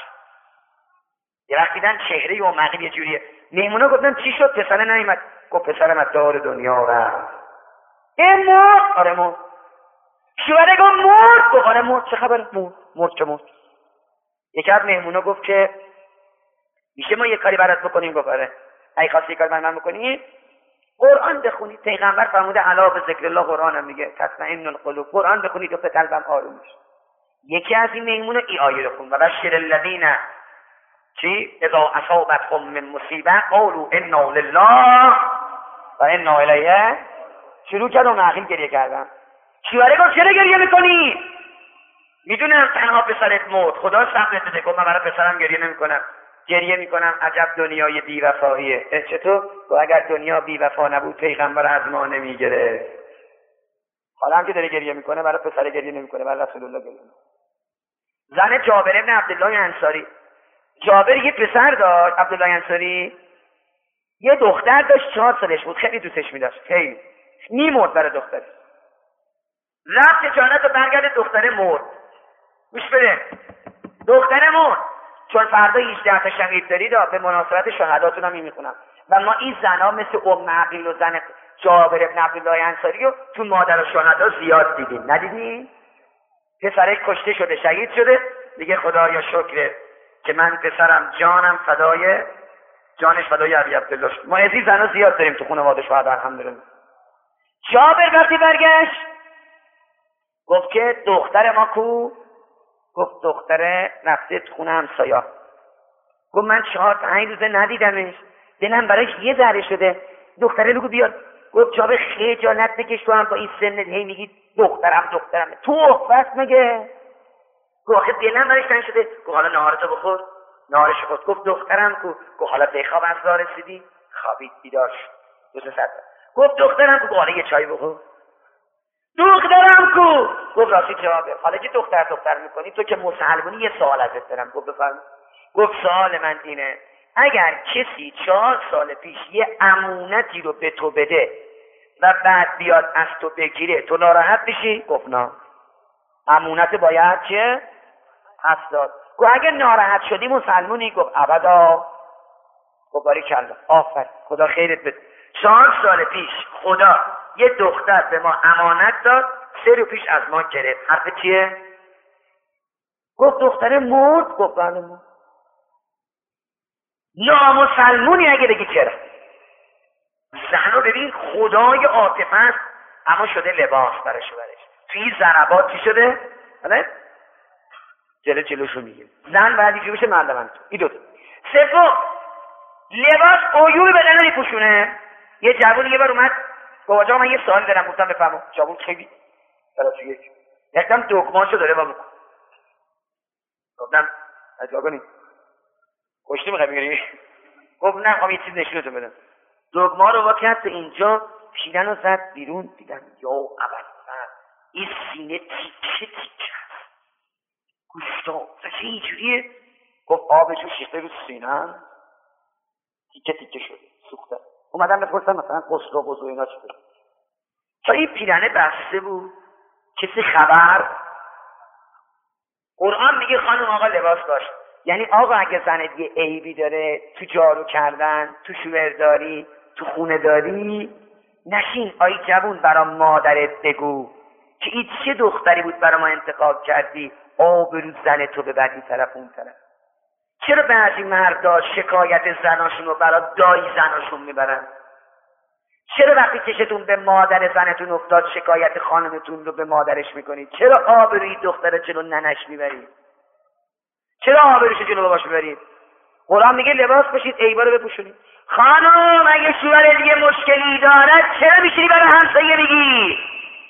[SPEAKER 1] یه وقت دیدن چهره ام عقیل یه جوریه. مهمونا گفتن چی شد؟ پسر نیومد. گفت پسرم از دار دنیا رفت. مرد؟ آره مرد. شوهره گفت مرد؟ گفت آره مرد. چه خبره؟ مرد که مرد. یکی از مهمونا گفت که میشه ما یه کاری برات بکنیم؟ گفت آره. اگه خواستی یه کاری برام بکنی قرآن بخونی. پیغمبر فرموده الا به ذکر الله قرآن میگه تطمئن القلوب. قرآن بخونی تو قلبم آروم میشه. یکی از این مهمونا این آیه رو خوند و بشر الذین چی اذا اصابتهم من مصیبه قالوا انا لله و انا الیه. شروع کرد و عقیل گریه کردن. شوهره گفت چرا گریه میکنی؟ میدونم تنها پسرت مرد، خدا صبرت بده. گفت من برای پسرم گریه نمیکنم، گریه میکنم عجب دنیای بی وفاییه. چطور؟ گفت اگر دنیا بی وفا نبود پیغمبر از ما نمیگرفت. حالا هم که داره گریه میکنه برای پسر گریه نمیکنه، برای رسول الله گریه میکنه. زن جابر ابن عبدالله انصاری، جابر یه پسر داشت عبدالله انصاری، یه دختر داشت 4 سالش بود، خیلی دوستش می‌داشت، خیلی میمرد برای دخترش. رفت تجارت و برگرد، دختره مرد. گوش بده، دختره مرد. چون فردا 18 تا شهید دارید به مناسبت شهداتون هم میخونم. و ما این زنا مثل ام عقیل و زن جابر ابن عبدالله انصاری رو تو مادر و شهدا زیاد دیدیم. ندیدیم؟ پسرش کشته شده، شهید شده، میگه خدایا شکر که من پسرم جانم فدای جانش فدای ابی عبدالله شد. ما از این زنا زیاد داریم تو خانواده شهدا الحمدلله. جابر وقتی برگشت گفت که دختر ما کو؟ گفت دختره رفته تو خونه همسایا. گفت من 4-5 روزه ندیدمش، دلم براش یه ذره شده. دختره بگو بیاد. گفت جابر خجالت بکش، تو هم با این سنت هی میگی دخترم. تو اخوست مگه؟ گفت آخه دلم براش تنگ شده. گفت حالا نهارتو بخور. نهارش خورد. گفت دخترم کو؟ گفت حالا بخواب از راه رسیدی؟ خوابید بیدار شد. 2 ساعت. گفت دخترم کو؟ حالا یه چای بخور. دخترم کو؟ گفت راستی جوابه. حالا که دختر میکنی تو که مسلمونی یه سوال ازت دارم. گفت بفرمایید. گفت سوال من اینه اگر کسی 4 سال پیش یه امانتی رو به تو بده و بعد بیاد از تو بگیره تو ناراحت میشی؟ گفت نه. امانت باید چه؟ پس داد. گفت اگه ناراحت شدی مسلمونی؟ گفت ابدا. گفت باریکلا، آفرین، خدا خیرت بده. 4 سال پیش خدا یه دختر به ما امانت داد، 3 روز پیش از ما گرفت. حرف چیه؟ گفت دختره مرد. گفت بله مرد. نامسلمونی اگه بگی چرا؟ زن رو ببین خدای عاطفه است اما شده لباس برای شوهرش. توی ضربات چی شده؟ بله؟ جلوشو میگیم. زن باید اینجوری بشه، مردم این دوتا. 3 لباس عیوب بدن رو میپوشونه. یه جوون یه بار اومد بابا جان من یه سوال دارم. گفتم بفرما. جوون خیلی طرفش یکم دکمه‌اشو داره بابا. گفتم اجازه کنید کشتی میخوای بگیری؟ گفت نه خواهم یه چیز نشونتون بدم. دکمه رو وا کرد به اینجا، پیرن رو زد بیرون. دیدم یا اول این سینه تیکه هست، گوشتا اینجوریه. گفت آبشو شیخته رو سینه تیکه شده، سوخته. اومدم بپرسم مثلا قسل و بزو اینا چی بود. تا این پیرنه بسته بود، کسی خبر قرآن میگه خانم آقا لباس باش. یعنی آقا اگه زنت یه عیبی داره تو جارو کردن، تو شوهرداری، تو خونه داری، نشین آی جوون برا مادرت بگو که این چه دختری بود برا ما انتخاب کردی آبرو زن تو ببری طرف اون طرف. چرا بعضی مردا شکایت زناشون رو برا دایی زناشون میبرن؟ چرا وقتی چشتون به مادر زنتون افتاد شکایت خانمتون رو به مادرش میکنید؟ چرا آبروی دختر جلو ننش میبرید؟ چرا آبروش جلو باباش میبرید؟ قرآن میگه لباس باشید، عیبا رو بپوشونید. خانم اگه شوهر دیگه مشکلی دارد چرا میشینی برای همسایه میگی؟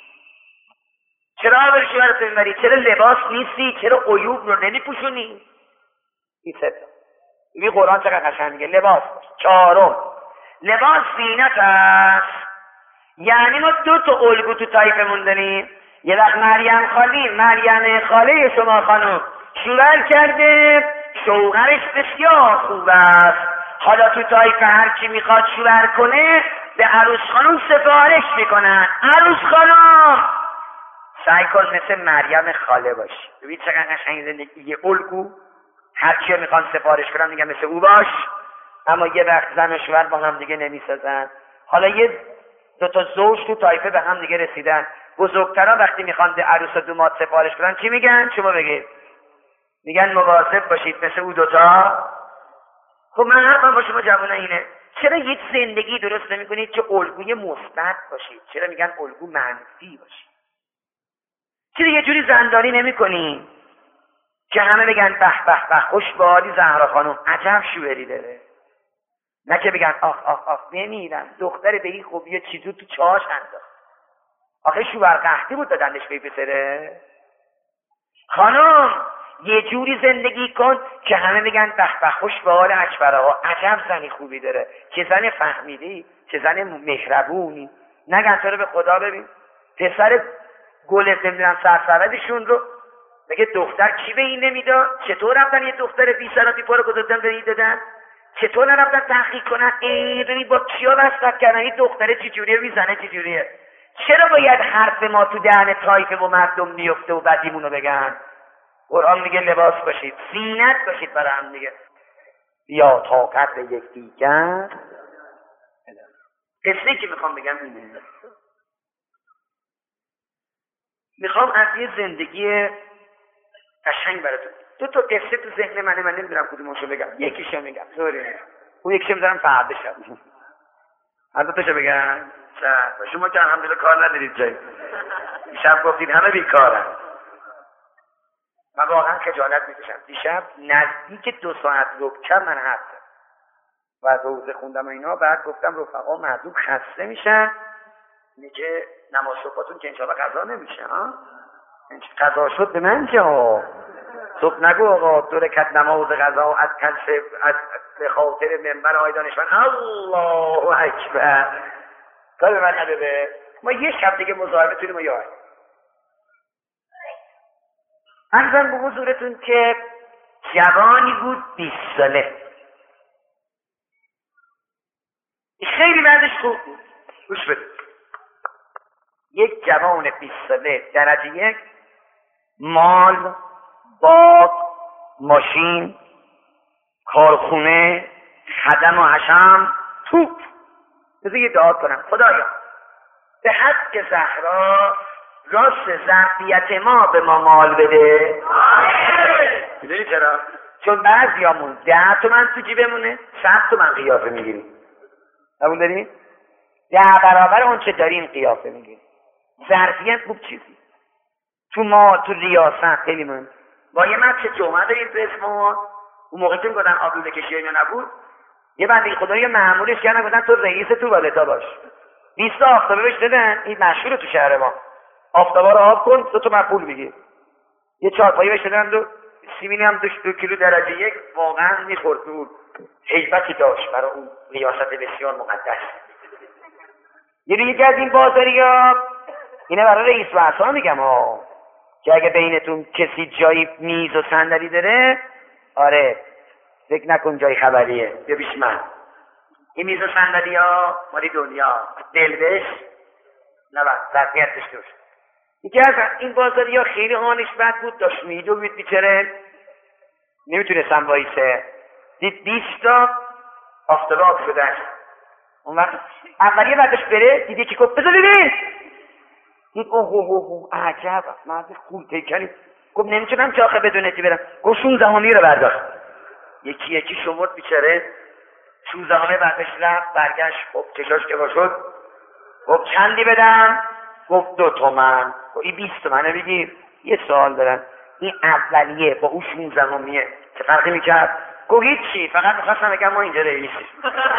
[SPEAKER 1] چرا آبروی شوهرت میبری؟ چرا لباس نیستی؟ چرا عیوب رو نمیپوشونی؟ این سه تا. ببین قرآن چقدر قشنگ میگه لباس باش. چهارم، لباس زینت است. یعنی ما دو تا الگو تو تایپمون داریم. یه وقت مریم خاله شما خانم شوهر کرده، شوهرش بسیار خوب است. حالا تو تایپ هر کی میخواد شوهر کنه به عروس خانم سفارش میکنن. عروس خانم سعی کن مثل مریم خاله باشی. ببین چقدر قشنگ زندگی. یه الگو هر کی میخوان سفارش کنن میگن مثل او باش. اما یه وقت زن و شوهر با هم دیگه نمیسازن. حالا یه دو تا زوج تو تایفه به هم دیگه رسیدن. بزرگترها وقتی میخوان به عروس و دوماد سفارش کنن چی میگن؟ شما بگید. میگن مواظب باشید مثل او دوتا. خب من حرفم با شما جوانه اینه، چرا یک زندگی درست نمیکنید که الگوی مثبت باشید؟ چرا میگن الگو منفی باشید؟ چرا یه جوری زندانی نمیکنید که همه بگن به به به خوش به حالی زهرا خانم، عجب شوهری داره؟ نه که بگن آخ آخ آخ بمیرم دختر به این خوبی چیزو تو چاش انداخت. آخه شوهر قحطی بود دادندش به پسره؟ خانم یه جوری زندگی کن که همه بگن به به خوش به حال اکبرها، عجب زنی خوبی داره، چه زن فهمیدی، چه زن مهربونی. نگن تو رو به خدا ببین پسر گل نمیدونم سرسردشون رو میگه دختر کی به این نمیداد؟ چطور رفتن یه دختر بی سر و بی پا رو گذاشتن به این دادن؟ چطور نرفتن تحقیق کنن ببین با کیا وصلت کردن این دختره چجوریه میزنه چجوریه؟ چرا باید حرف ما تو دهن طایفه و مردم میفته و بدیمونو بگن؟ قرآن میگه لباس باشید، زینت باشید برای هم دیگه. یا طاقت به یکدیگر. قصه که میخوام بگم اینه، میخوام از یه زندگی قشنگ براتون دو تا قصه تو ذهن من نمیدونم کدومشو بگم. یکیشو میگم سوره، اون یکیشو میذارم فردا شب. هر دو تاشو بگم. شما که الحمدلله کار ندارید جایی. شب گفتید همه بیکارن. من واقعا خجالت میکشم. دیشب نزدیک 2 ساعت رکب من حرف زدم و از روزه خوندم اینا. بعد گفتم رفقا مردم خسته میشن، میگه نماز صبحاتون که انشاءالله قضا نمیشه ها. قضا شد به من جا. صبح نگو آقا 2 رکعت نماز قضا از کنسه از به خاطر منبر آقای دانشمند الله اکبر. کار به من نداره. ما یه شب دیگه مصاحبه تونیم و یاد. عرضم به حضورتون که جوانی بود 20 ساله، خیلی بعدش خوب بود. گوش بده. یک جوان 20 ساله درجه 1، مال، باغ، ماشین، کارخونه، خدم و حشم، توپ. بذار یه دعا کنم. خدایا به حق زهرا راست ظرفیت ما به ما مال بده. میدونی چرا؟ چون بعضیامون 10 تومن تو جیبمونه 100 تومن قیافه میگیریم. قبول داریم؟ 10 برابر اون چه داریم قیافه میگیریم. ظرفیت خوب چیزی تو ما تو ریاست خیلی من با یه مچ جمعه داریم تو اسم ما. اون موقع که میگفتن آبلوده کشی اینا نبود، یه بنده خدا یه مأمورش کردن گفتن تو رئیس تو والتا باش. 20 آفتابه بهش دادن. این مشهوره تو شهر ما. آفتابا رو آب کن 2 تومن پول میگی. یه چهارپایی بهش دادن و سیمینی هم 2 کیلو درجه 1 واقعا میخورد. اون هیبتی داشت برای اون ریاست بسیار مقدس. یکی از این بازاریا اینه برای رئیس واسا میگم ها، که اگه بینتون کسی جایی میز و صندلی داره، آره فکر نکن جای خبریه، بیا پیش من. این میز و صندلی ها مالی دنیا دل بش نبرد ظرفیت داشته باشه. یکی از این بازاریا خیلی حالش بد بود، داشت میدوید بیچاره، نمیتونستم وایسه، دید 20 تا آفتاب شده. اون وقت اولیه بعدش بره دیدی که گفت بذار ببین، دید اوه عجب مرد خوب تکنی. گفت نمیتونم که آخه بدون اتی برم. گفت 16 رو برداشت، یکی شمرد بیچاره 16 بعدش رفت برگشت. خب چشاش که باشد، گفت چندی بدم؟ گفت 2 تومن. گفت این 20 تومنه بگیر. یه سوال دارم، این اولیه با اون 16 چه فرقی میکرد؟ گفت هیچی، فقط میخواستم بگم ما اینجا رئیسیم.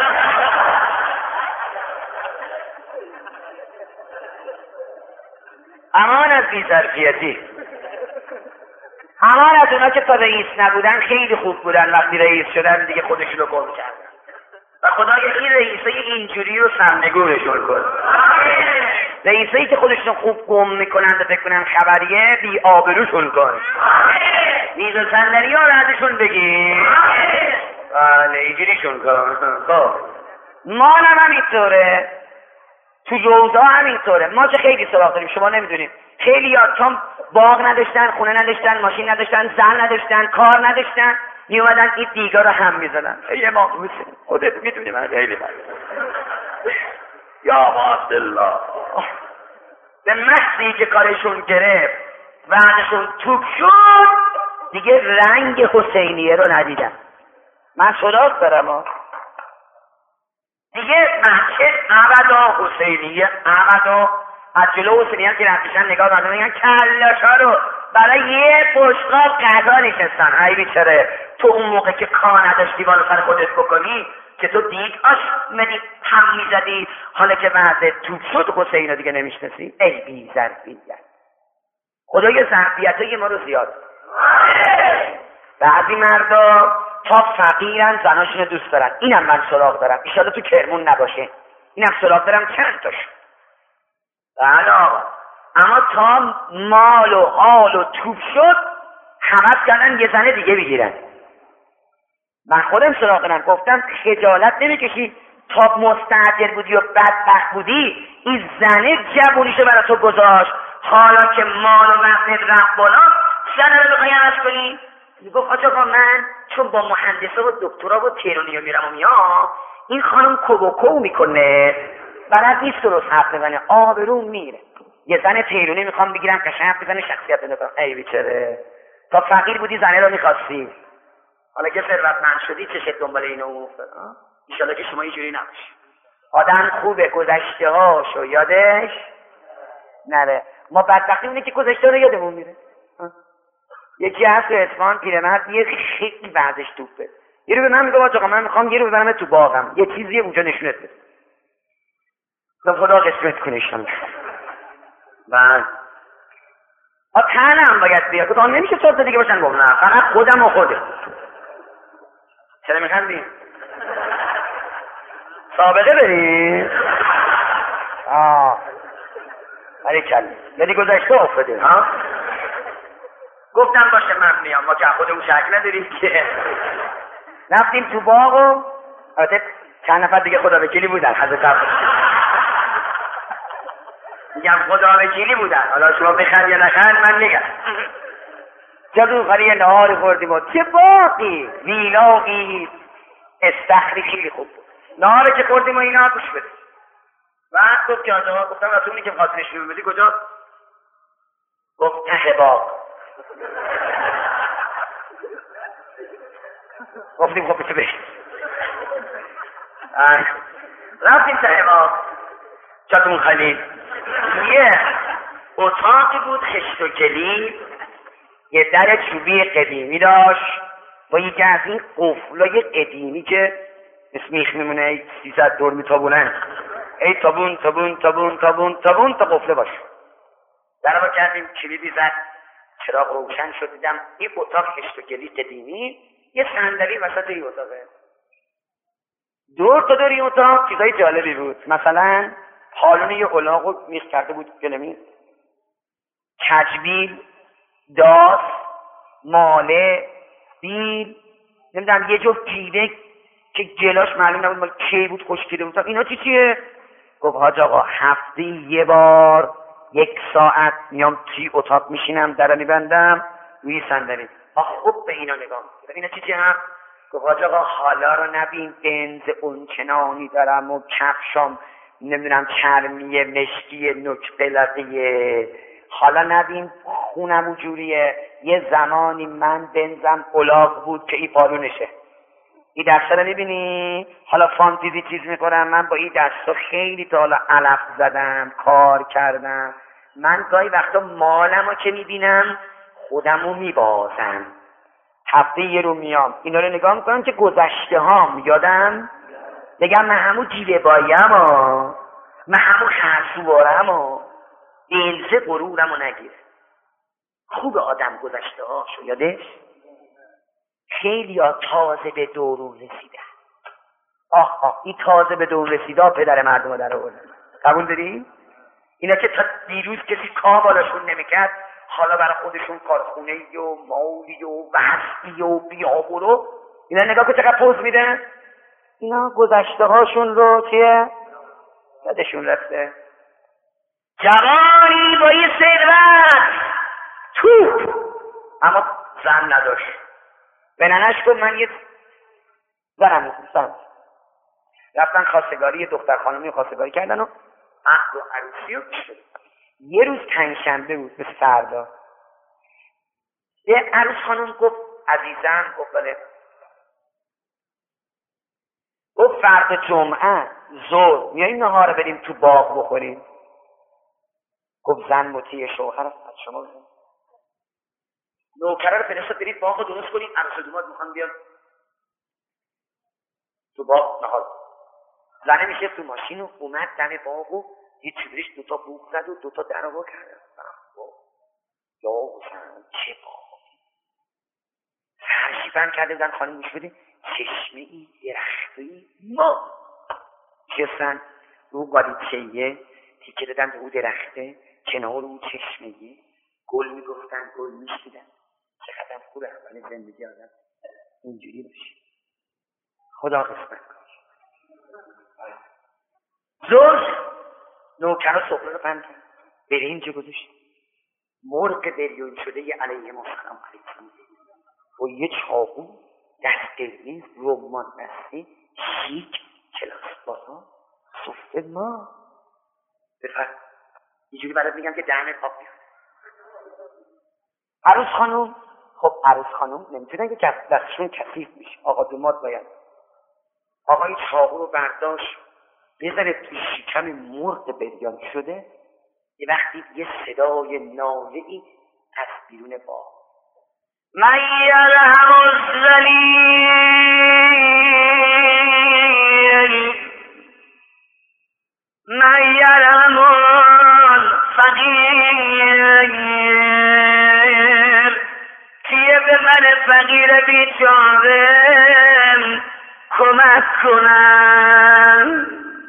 [SPEAKER 1] امان از بی‌ظرفیتی. امان از اونا که تا رئیس نبودن خیلی خوب بودن، وقتی رئیس شدن دیگه خودشونو گم کردن. و خدای این رئیسای اینجوری رو سرنگونشون کن. رئیسایی که خودشون خوب گم میکنند و فکر کنن خبریه، بی آبروشون کن. میز و صندلی ها رو ازشون بگیر. بله اینجوریشون کن. خب مالم هم اینطوره، تو روزا هم اینطوره. ما چه خیلی سراغ داریم شما نمیدونیم. خیلی ها تا باغ نداشتن، خونه نداشتن، ماشین نداشتن، زن نداشتن، کار نداشتن، میومدن این دیگا رو هم میزدن. یه ماموسه خودت میدونی من خیلی بر یا عبدالله به محضی که کارشون گرفت بعدشون توپ شد دیگه رنگ حسینیه رو ندیدم. من سراغ دارم دیگه مسجد ابدا حسینیه ابدا. از جلو حسینیه که رفتشن نگاه مردم میگن کلاشا رو برای یه پشتقاب غذا نشستن. ای بیچاره تو اون موقع که کار نداشتی بالا سر خودت بکنی که تو دیگ آشمدی هم میزدی، حالا که وضع توپ شد حسین رو دیگه نمیشنسی. ای بی ظرفیت. خدای ظرفیتای ما رو زیاد. بعضی مردا تا فقیرن زناشونو دوست دارن. اینم من سراغ دارم، ایشالا تو کرمون نباشه. اینم سراغ دارم چند تاش. بله آقا، اما تا مال و حال و توپ شد حوض کردن یه زن دیگه بگیرن. من خودم سراغ دارم، گفتم خجالت نمیکشی تا مستعجل بودی و بدبخت بودی این زنه جوونیشو برای تو گذاشت، حالا که مال و وزنت رفت بالا زنه رو بخوایی عوض کنی؟ میگفت آقا من چون با مهندسا و دکترا و تیرونیا میرم و میام، این خانم کوبوکو میکنه بلد نیست درست حرف بزنه، آبروم میره. یه زن تیرونی میخوام بگیرم قشنگ بزنه شخصیت بده. ای بیچاره تا فقیر بودی زنه رو میخواستی، حالا که ثروتمند شدی چشت دنبال اینو افتاد. ان شاءالله که شما اینجوری نباشی. آدم خوبه گذشته هاشو یادش نره. ما بدبختی اونه که گذشته رو یادمون میره. یکی هست تو اصفهان پیرمرد یه خیلی وضعش توپه، یه رو به من میگه آقا من میخوام یه رو ببرم تو باغم، یه چیزی اونجا نشونت بده. خدا قسمت کنه انشالله. من تنم باید بیاد. گفتم نمیشه صورت دیگه باشن. گفتم نه فقط خودم و خوده. چرا میخندی؟ سابقه بریم؟ باریکلا. یعنی گذشته افتاده ها؟ گفتم باشه من میام، ما که خودمون شک نداریم که. رفتیم تو باغ و البته چند نفر دیگه خدا وکیلی بودن. حضرت میگم خدا وکیلی بودن، حالا شما بخند یا نخند من میگم. جدو خالی نهار خوردیم و چه باقی ویلاقی استخری خیلی خوب بود. نهار که خوردیم و اینا گوش بده. بعد گفت که آجا گفتم رسولی که خواهد نشون بدی کجا؟ گفت ته باغ. گفتیم خب بسه بشید. رفتیم ته باغ جدون خالی. یه اتاقی بود خشت و کلید، یه در چوبی قدیمی داشت با یکی از این قفلای قدیمی که اسمیخ میمونه ای 300 دور میتابونن، ای تابون تابون تابون تابون تابون تا قفله باشه. در با کردیم کلیدی زد، چراغ روشن شد، دیدم این اتاق خشت و کلید قدیمی، یه صندلی وسط این اتاقه. دور تا دور این اتاق چیزای جالبی بود، مثلا پالون یه الاغ رو میخ کرده بود گلمی، کجبیل، داس، ماله، بیل، نمیدونم یه جفت پیله که گلاش معلوم نبود مال کی بود، خوشگله بود. اینا چیه؟ گفت حاج آقا هفته یه بار 1 ساعت میام توی اتاق میشینم، در میبندم روی صندلی. خوب به اینا نگاه میکنم. اینا چی هم؟ گفت حاج آقا حالا رو نبین، بنز اونچنانی دارم و کفشام نمیدونم چرمیه مشکی نوک بلقیه، حالا نبین خونم و جوریه. یه زمانی من بنزم الاغ بود که این پالونشه. این دسته رو میبینی؟ حالا فانتزی چیز میکنم. من با این دسته خیلی تا حالا علف زدم، کار کردم. من گاهی وقتا مالم رو که میبینم خودم رو میبازم. هفته یه رو میام اینا رو نگاه میکنم که گذشته هام یادم بگم من همون جیوه بایم من همون خرسوارم دلزه غرورم رو نگیر. خوب آدم گذشته هاشو یادش. خیلی ها تازه به دورون رسیدن. این تازه به دورون رسیده پدر مردم در آوردن. قبول داری؟ اینا که تا دیروز کسی کار بالاشون نمیکرد، حالا برای خودشون کارخونه و مالی و وسطی و بیابرو. اینا نگاه که چقدر پوز میدن. اینا گذشته هاشون رو چیه؟ یادشون رفته. جوانی با یه ثروت توپ اما زن نداشت. به ننش گفت من یه زنم میخواستم. رفتن خواستگاری، دختر خانمی خواستگاری کردن و عقد و عروسی رو شد. یه روز پنجشنبه بود مثل فردا. یه عروس خانم گفت عزیزم، گفت بله، گفت فردا جمعه ظهر میاییم نهار بریم تو باغ بخوریم. گفت زن مطیع شوهر است، از شما بزن نوکره رو فرستاد برید باغ رو درست کنید، عروس و داماد میخوان بیان تو باغ نهار. زنه میشه تو ماشین و اومد دم باغ و یه چیزش 2 بوق زد و 2 در رو کرد. یا حسن چه باغی سرشی بند کرده بودن. خانم میشه بودی چشمه ای درختی ما شستن رو گالیچهیه تیکه دادن به او درخته، کنار او چشمهیه، گل میگفتن، گل میشیدن. چقدر خوبه ولی زندگی آدم اینجوری باشه. خدا قسمت کنه. زوج نوکر صبح رو بند کرد، برنج گذاشت، مرغ بریون شده ی علیه السلام و یه چاقو دست قرمز رمان دستی شیک کلاس بالا سفره ما بفرد. اینجوری برات میگم که دهنت آب بیاد. عروس خانوم، خب عروس خانوم نمیتونن که دستشون کثیف میشه. آقا داماد باید آقای چاقو رو برداشت بذاره توی شکم مرغ بریان شده. یه وقتی یه صدای ناله‌ای از بیرون باغ، من یرحم الذلیل من یرحم الفقیر، کیه به من فقیر بیچاره کمک کنن.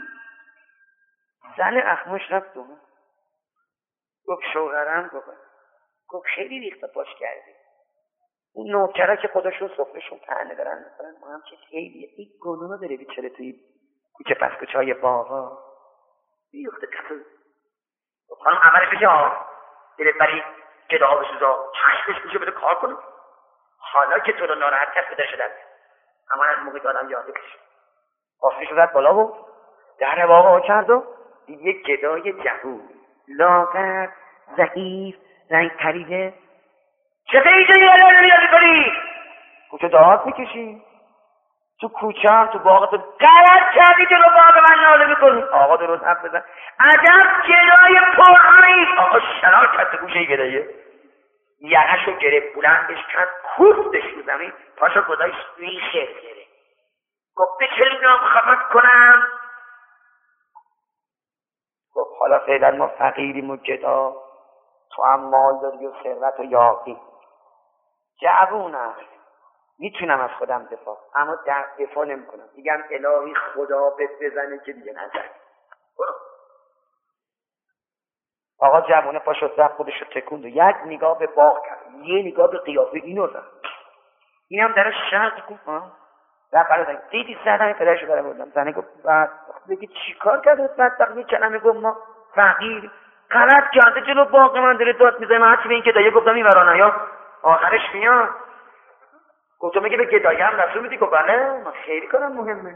[SPEAKER 1] زن اخموش رفت دومه گفت شوهرم گفت خیلی ریخته پاش کردی. اون نوکرها که خودشون صفرشون تنه دارن میکنن، ما هم که خیلی این گناه داره بیچاره توی کوچه پس کوچه های باغا بیخته کسل. خانم اولش بشه دلت بری که ها بسوزا چشمش میشه بده کار کنم. حالا که تو رو ناراحت کس بده شدن اما از موقعی دادم یاده کش آفریش رو زد بالا و در باغا کرد و دید یک گدای جهور لاغر ضعیف رنگ پریده. چطور اینجا یه رو میاد میکنی؟ کوچه داد میکشی؟ تو کوچه هم تو باغ تو غلط کردی که رو باغ من ناله میکنی. آقا درست حرف بزن. عجب گدای پرهایی. آقا شرار کرد تو گوشه گدایه، یقش رو گرفت بلندش کرد کوفتش رو زمین، پاشو گذاشت روی شرگره. گفت به چه نام خفت کنم؟ گفت حالا فعلا ما فقیریم و گدا، تو هم مال داری و ثروت و یاقی. جوونم میتونم از خودم دفاع، اما دفاع نمی کنم. میگم الهی خدا بهت بزنه که دیگه نزن. آقا جوونه پاشو رفت خودشو تکوند و یک نگاه به باغ کرد، یه نگاه به قیافه اینو زد. اینم درش شرط گفت رفت برای دیدی زدن پدرشو برای بردم. زنه گفت بعد بگی چی کار کرده بدبخت؟ یه کلمه گفت ما فقیر غلط کرده جلو باغ من داره داد میزنه. من هرچی به این گدایه گفتم این ورانه یا آخرش میاد گفتم میگه به گدایه هم رسول میدی؟ گفت بله من خیلی کنم مهمه.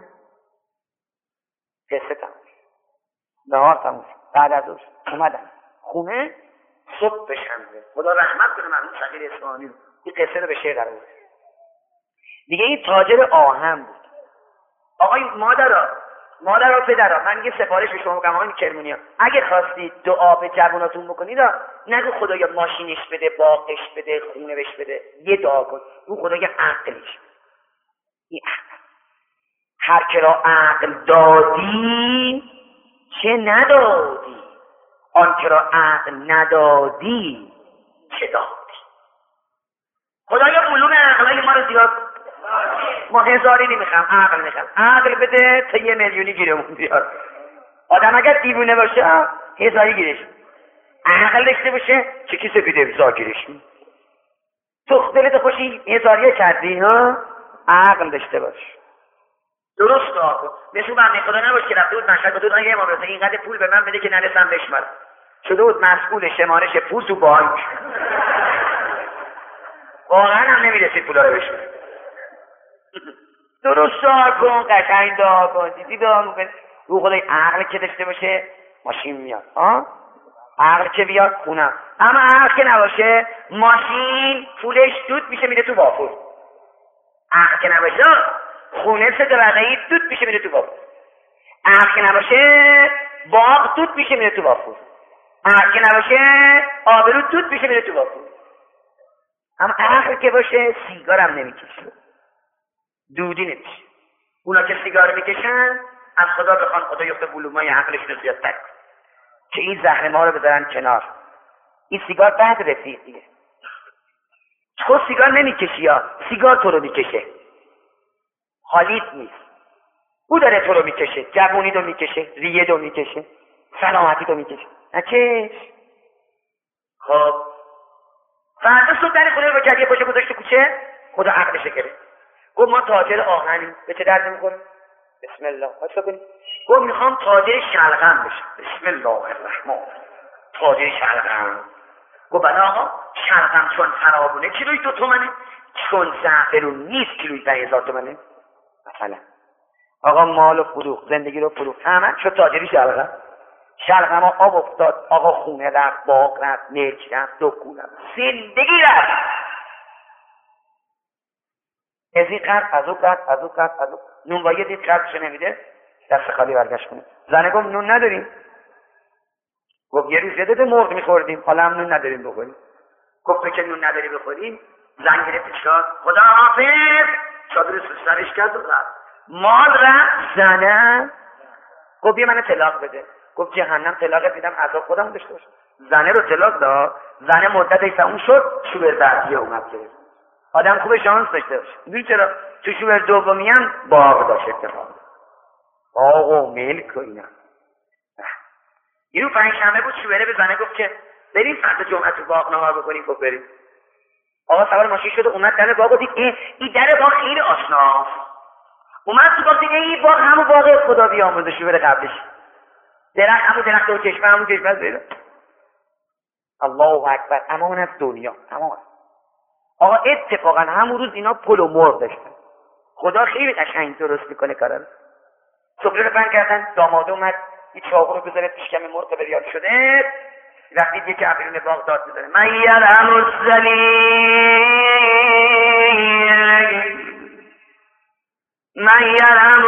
[SPEAKER 1] قصه تموم نهار تموم بعد از اون اومدم خونه صبح بشنبه خدا رحمت کنه مرحوم شقیر اصفهانی رو این قصه رو به شعر قرار بده. دیگه این تاجر آهن بود. آقای مادرها پدرها من یه سفارش به شما میگم آقای کرمونیا اگه خواستید دعا به جواناتون بکنید نگو خدایا ماشینش بده باغش بده خونه بهش بده یه دعا کن اون خدایا عقلش این عقل هر که را عقل دادی چه ندادی آن که را عقل ندادی چه دادی. خدایا علوم عقلای ما رو زیاد ما هزاری نمیخوام عقل میخوام عقل بده تا 1 میلیونی گیرمون بیاد. آدم اگر دیوونه باشه هزاری گیرش عقل داشته باشه چکی سفیده زاگیرش تو دلت خوشی هزاریه کردی ها عقل داشته باش درست دعا کن. مثل بنده خدا نباش که رفته بود مشهد بود یه امام رضا اینقدر پول به من بده که نرسم بشمارم شده بود مسئول شمارش پول تو بانک واقعا هم نمیرسید پولا رو بشماره. درست دعا کن قشنگ دعا کن دیدی دعا میکن رو خدای عقل که داشته باشه ماشین میاد عقل که بیاد خونم اما عقل که نباشه ماشین پولش دود میشه میره تو وافور. عقل که نباشه خونه سه طبقه‌ای دود میشه میره تو وافور. عقل که نباشه باغ دود میشه میره تو وافور. عقل که نباشه آبرو دود میشه میره تو وافور. اما عقل که باشه سیگارم نمیکشه دودی نمیشه. اونا که سیگار میکشن از خدا بخوان خدا یخت بلومای عقلشون رو زیادتر کن که این زهر ما رو بذارن کنار. این سیگار بعد رفیق دیگه تو سیگار نمیکشی یا سیگار تو رو میکشه حالیت نیست او داره تو رو میکشه جوونی رو میکشه ریه رو میکشه سلامتی رو میکشه نکش. خب فردا صبح در خونه رو با کدیه پاشه گذاشته کوچه خدا عقلشه گرفت گفت ما تاجر آهنیم به چه درد میکنه بسم الله حاجه کنیم گفت میخوام تاجر شلغم بشم بسم الله الرحمن تاجر شلغم گفت بله آقا شلغم چون فراوونه کیلوی 2 تومنه چون زعفرون نیست کیلوی 10,000 تومنه مثلا آقا مال و فروخت زندگی رو فروخت همه شد تاجری شلغم ها آب افتاد آقا خونه رفت باغ رفت ملک رفت دکون رفت زندگی رفت از این قرد از او قرد از او قرد از او نونوایی دید قردشو نمیده دست خالی برگشت کنه. زنه گفت نون نداریم گفت یه روز یه مرغ میخوردیم حالا هم نون نداریم بخوریم. گفت تو که نون نداری بخوریم زن گرفت شاد خدا حافظ چادر سرش کرد و رفت مال رفت. زنه گفت بیا منو طلاق بده. گفت جهنم طلاقت میدم عذاب خودم داشته باشه. زنه رو طلاق داد. زنه مدتش تموم شد شوبر بعدیه اومد گرفت. آدم خوب شانس داشته باشه. میدونی چرا تو شوبر دومی هم باغ داشت اتفاق باغ و ملک و اینا. یه رو پنجشنبه بود شوبره به زنه گفت که بریم فردا جمعه تو باغ نهار بکنیم. گفت بریم. آقا سوار ماشین شد و اومد در باغ و دید این در باغ خیلی آشناست. اومد تو باغ دید این باغ همون باغ خدا بیامرزه شوبر قبلش درخت همون درخت و چشمه همون چشمه زیره. الله اکبر امان از دنیا امان. آقا اتفاقا همون روز اینا پل و مرغ داشتن. خدا خیلی قشنگ درست میکنه کارا رو. سفره رو بند کردن داماد اومد یه چاقو رو بذاره تو شکم مرغ تا بریال شده وقتی یکی بیرون باغ داد میزنه من یرحم الذلیل من یرحم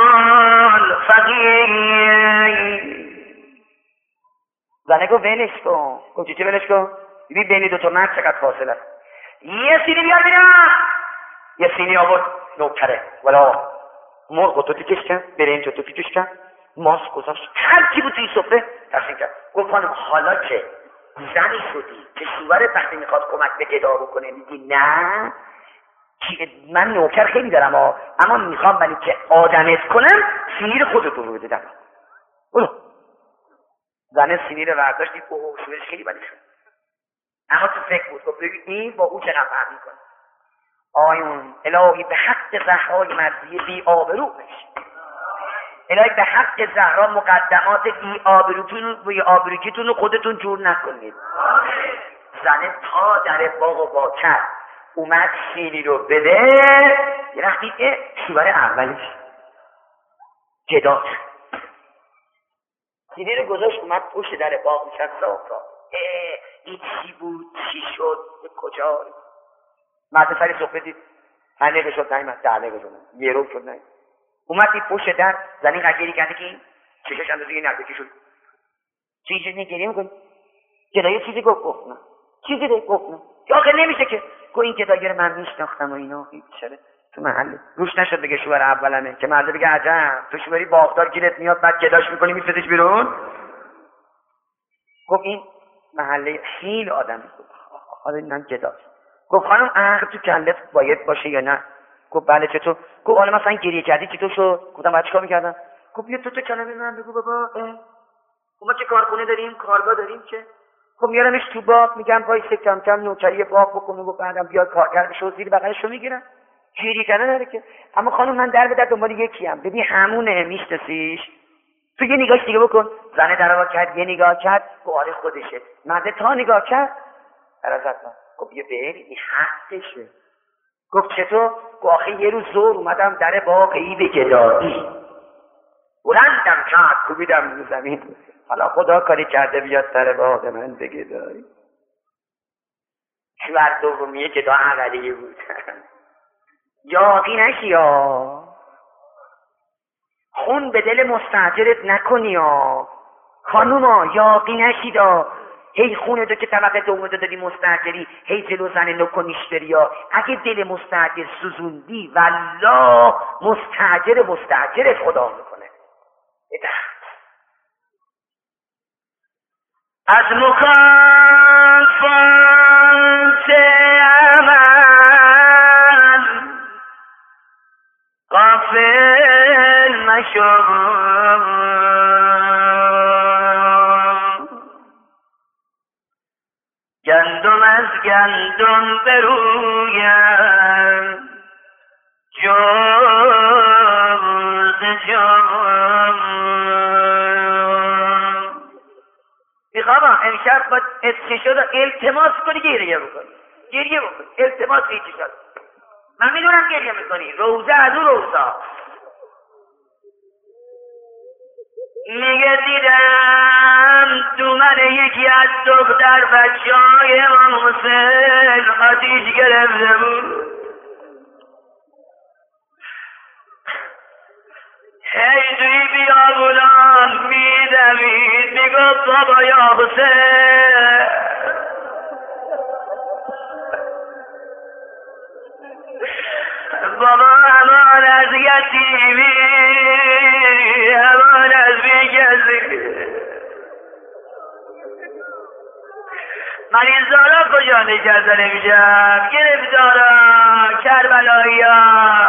[SPEAKER 1] الفقیر. زنه گفت ولش کن. گفت چی ولش کن؟ ببین بین دو تا مرد چقدر فاصله است. یه سینی بیار بیرم. یه سینی آورد نوکره ولا مرغ تو تیکش کن برنج تو تیکش کن ماست گذاشت هر چی بود توی سفره تقسیم کرد. گفت خانم حالا که زنی شدی که شوهرت وقتی میخواد کمک به گدا بکنه میگی نه من نوکر خیلی دارم اما میخوام ولی که آدمت کنم سینی رو خودت رو بده دم. زن سینی رو برداشت دید اوه شوهرش خیلی بدی شد اما تو فکر بود. گفت ببین این با او چقدر فرق میکنه. آیون الهی به حق زهرای مرضیه بی آبرو بشه. الهی به حق زهرا مقدمات بی آبروتون رو خودتون جور نکنید. زنه تا در باغ با کرد اومد سیلی رو بده، یه وقتی شوهر اولش جدا سیلی رو گذاشت اومد پشت در باغ نشست صافا. این چی بود؟ چی شد؟ کجا؟ مرد سری صحبه دید 5 دقیقه شد نیمد، 10 دقیقه شد، یه رو شد نیمد، اومد دید پشت در زنی قگیری کرده که این چشش اندازه یه نردکی شد. چیزی نگریه میکنی؟ گدایی چیزی گفت نه چیزی ده گفت نه آخه نمیشه که گو این گدایی رو من میشناختم و اینا بیچاره تو محله روش نشد بگه شوهر اولمه که مرده بگه عجب تو شوهری باغدار گیرت میاد بعد گداش میکنی میفرستش بیرون. گفت این محله خیلی آدمی بود حالا اینم گداست. گفت خانم عقل تو کلت باید باشه یا نه؟ گفت بله. چطور؟ گفت حالا مثلا گریه کردی چطور شد؟ گفتم بعد چیکار میکردم؟ گفت بیا تو کلمه من بگو بابا. ما چه کارخونه داریم کارگاه داریم که خب میارمش تو باغ میگم وای کم کم نوکری باغ بکنه و بعدم بیاد کارگر بشه و زیر بغلش رو میگیرم. گریه کردن نداره که. اما خانم من در به در دنبال یکیم ببین همونه میشناسیش تو یه نگاهش دیگه بکن. زنه در آقا کرد یه نگاه کرد گفت آره خودشه. مرده تا نگاه کرد برازت من گفت بیا بری این حقشه. گفت چطور؟ گفت آخه یه روز زور اومدم در باغ ای به گدایی بلندم کرد کوبیدم زمین حالا خدا کاری کرده بیاد سر باغ من به گدایی. شوهر دومیه گدا اولیه بود. یاقی نشی یا خون به دل مستاجرت نکنی یا خانوما یاقی نشید هی خونه تو که طبقه دومتو دادی مستاجری هی جلو زن نکنیش بری یا اگه دل مستاجر سوزوندی والله مستاجرت خدا میکنه. از مکافات عمل غافل مشو گندم از گندم برویم جوز میخوام امشب با چشا رو التماس کنی گریه بکنی التماس این چشا من میدونم گریه میکنی روزه از اون روزا میگه دیدم تو من یکی از دختر بچه‌های امام حسین آتیش گرفته بود هی توی بیابونان میدوید میگفت بابا یا حسین بابا امان از یتیمی امان از بیگزی مریضارا کجا نشسته نمیشم گرفتارا کربلایی ها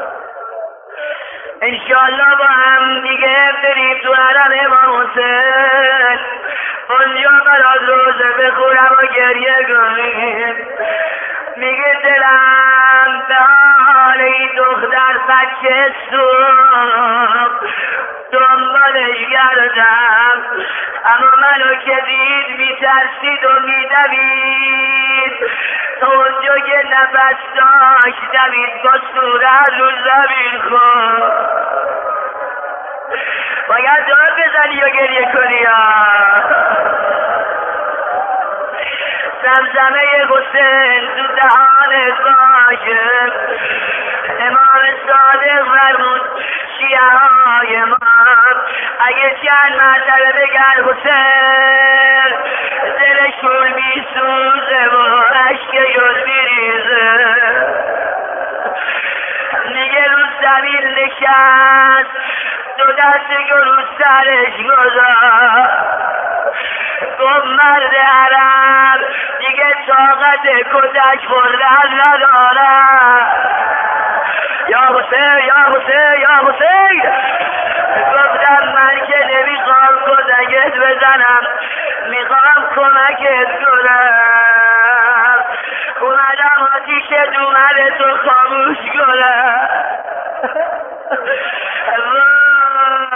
[SPEAKER 1] انشالله با هم دیگه بریم تو حرم امام حسین اونجا برات روزه بخورم و گریه کنیم. میگه دلم به حال این دختر بچه صبح دنبالش گردم اما منو که دید میترسید و میدوید تا اونجا که نفس داشت دوید با صورت رو زمین خود باید دار بزنی و گریه کنی زمزمه حسین تو دهانت باشه امام صادق فرمود شیعه های ما اگه چند مرتبه بگن حسین دلشون میسوزه و اشکشون میریزه میگه رو زمین نشست دو دستگو رو سرش گذاشت گفت مرد عرب دیگه طاقت کتک خوردن ندارم یا حسین یا حسین یا حسین گفتم من که نمیخوام کتکت بزنم میخوام کمکت کنم اومدم آتیش دومد تو خاموش کنم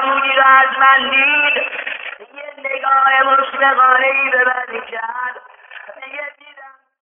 [SPEAKER 2] محمودی رو از من دید، یه نگاه مشفقانه‌ای به من کرد،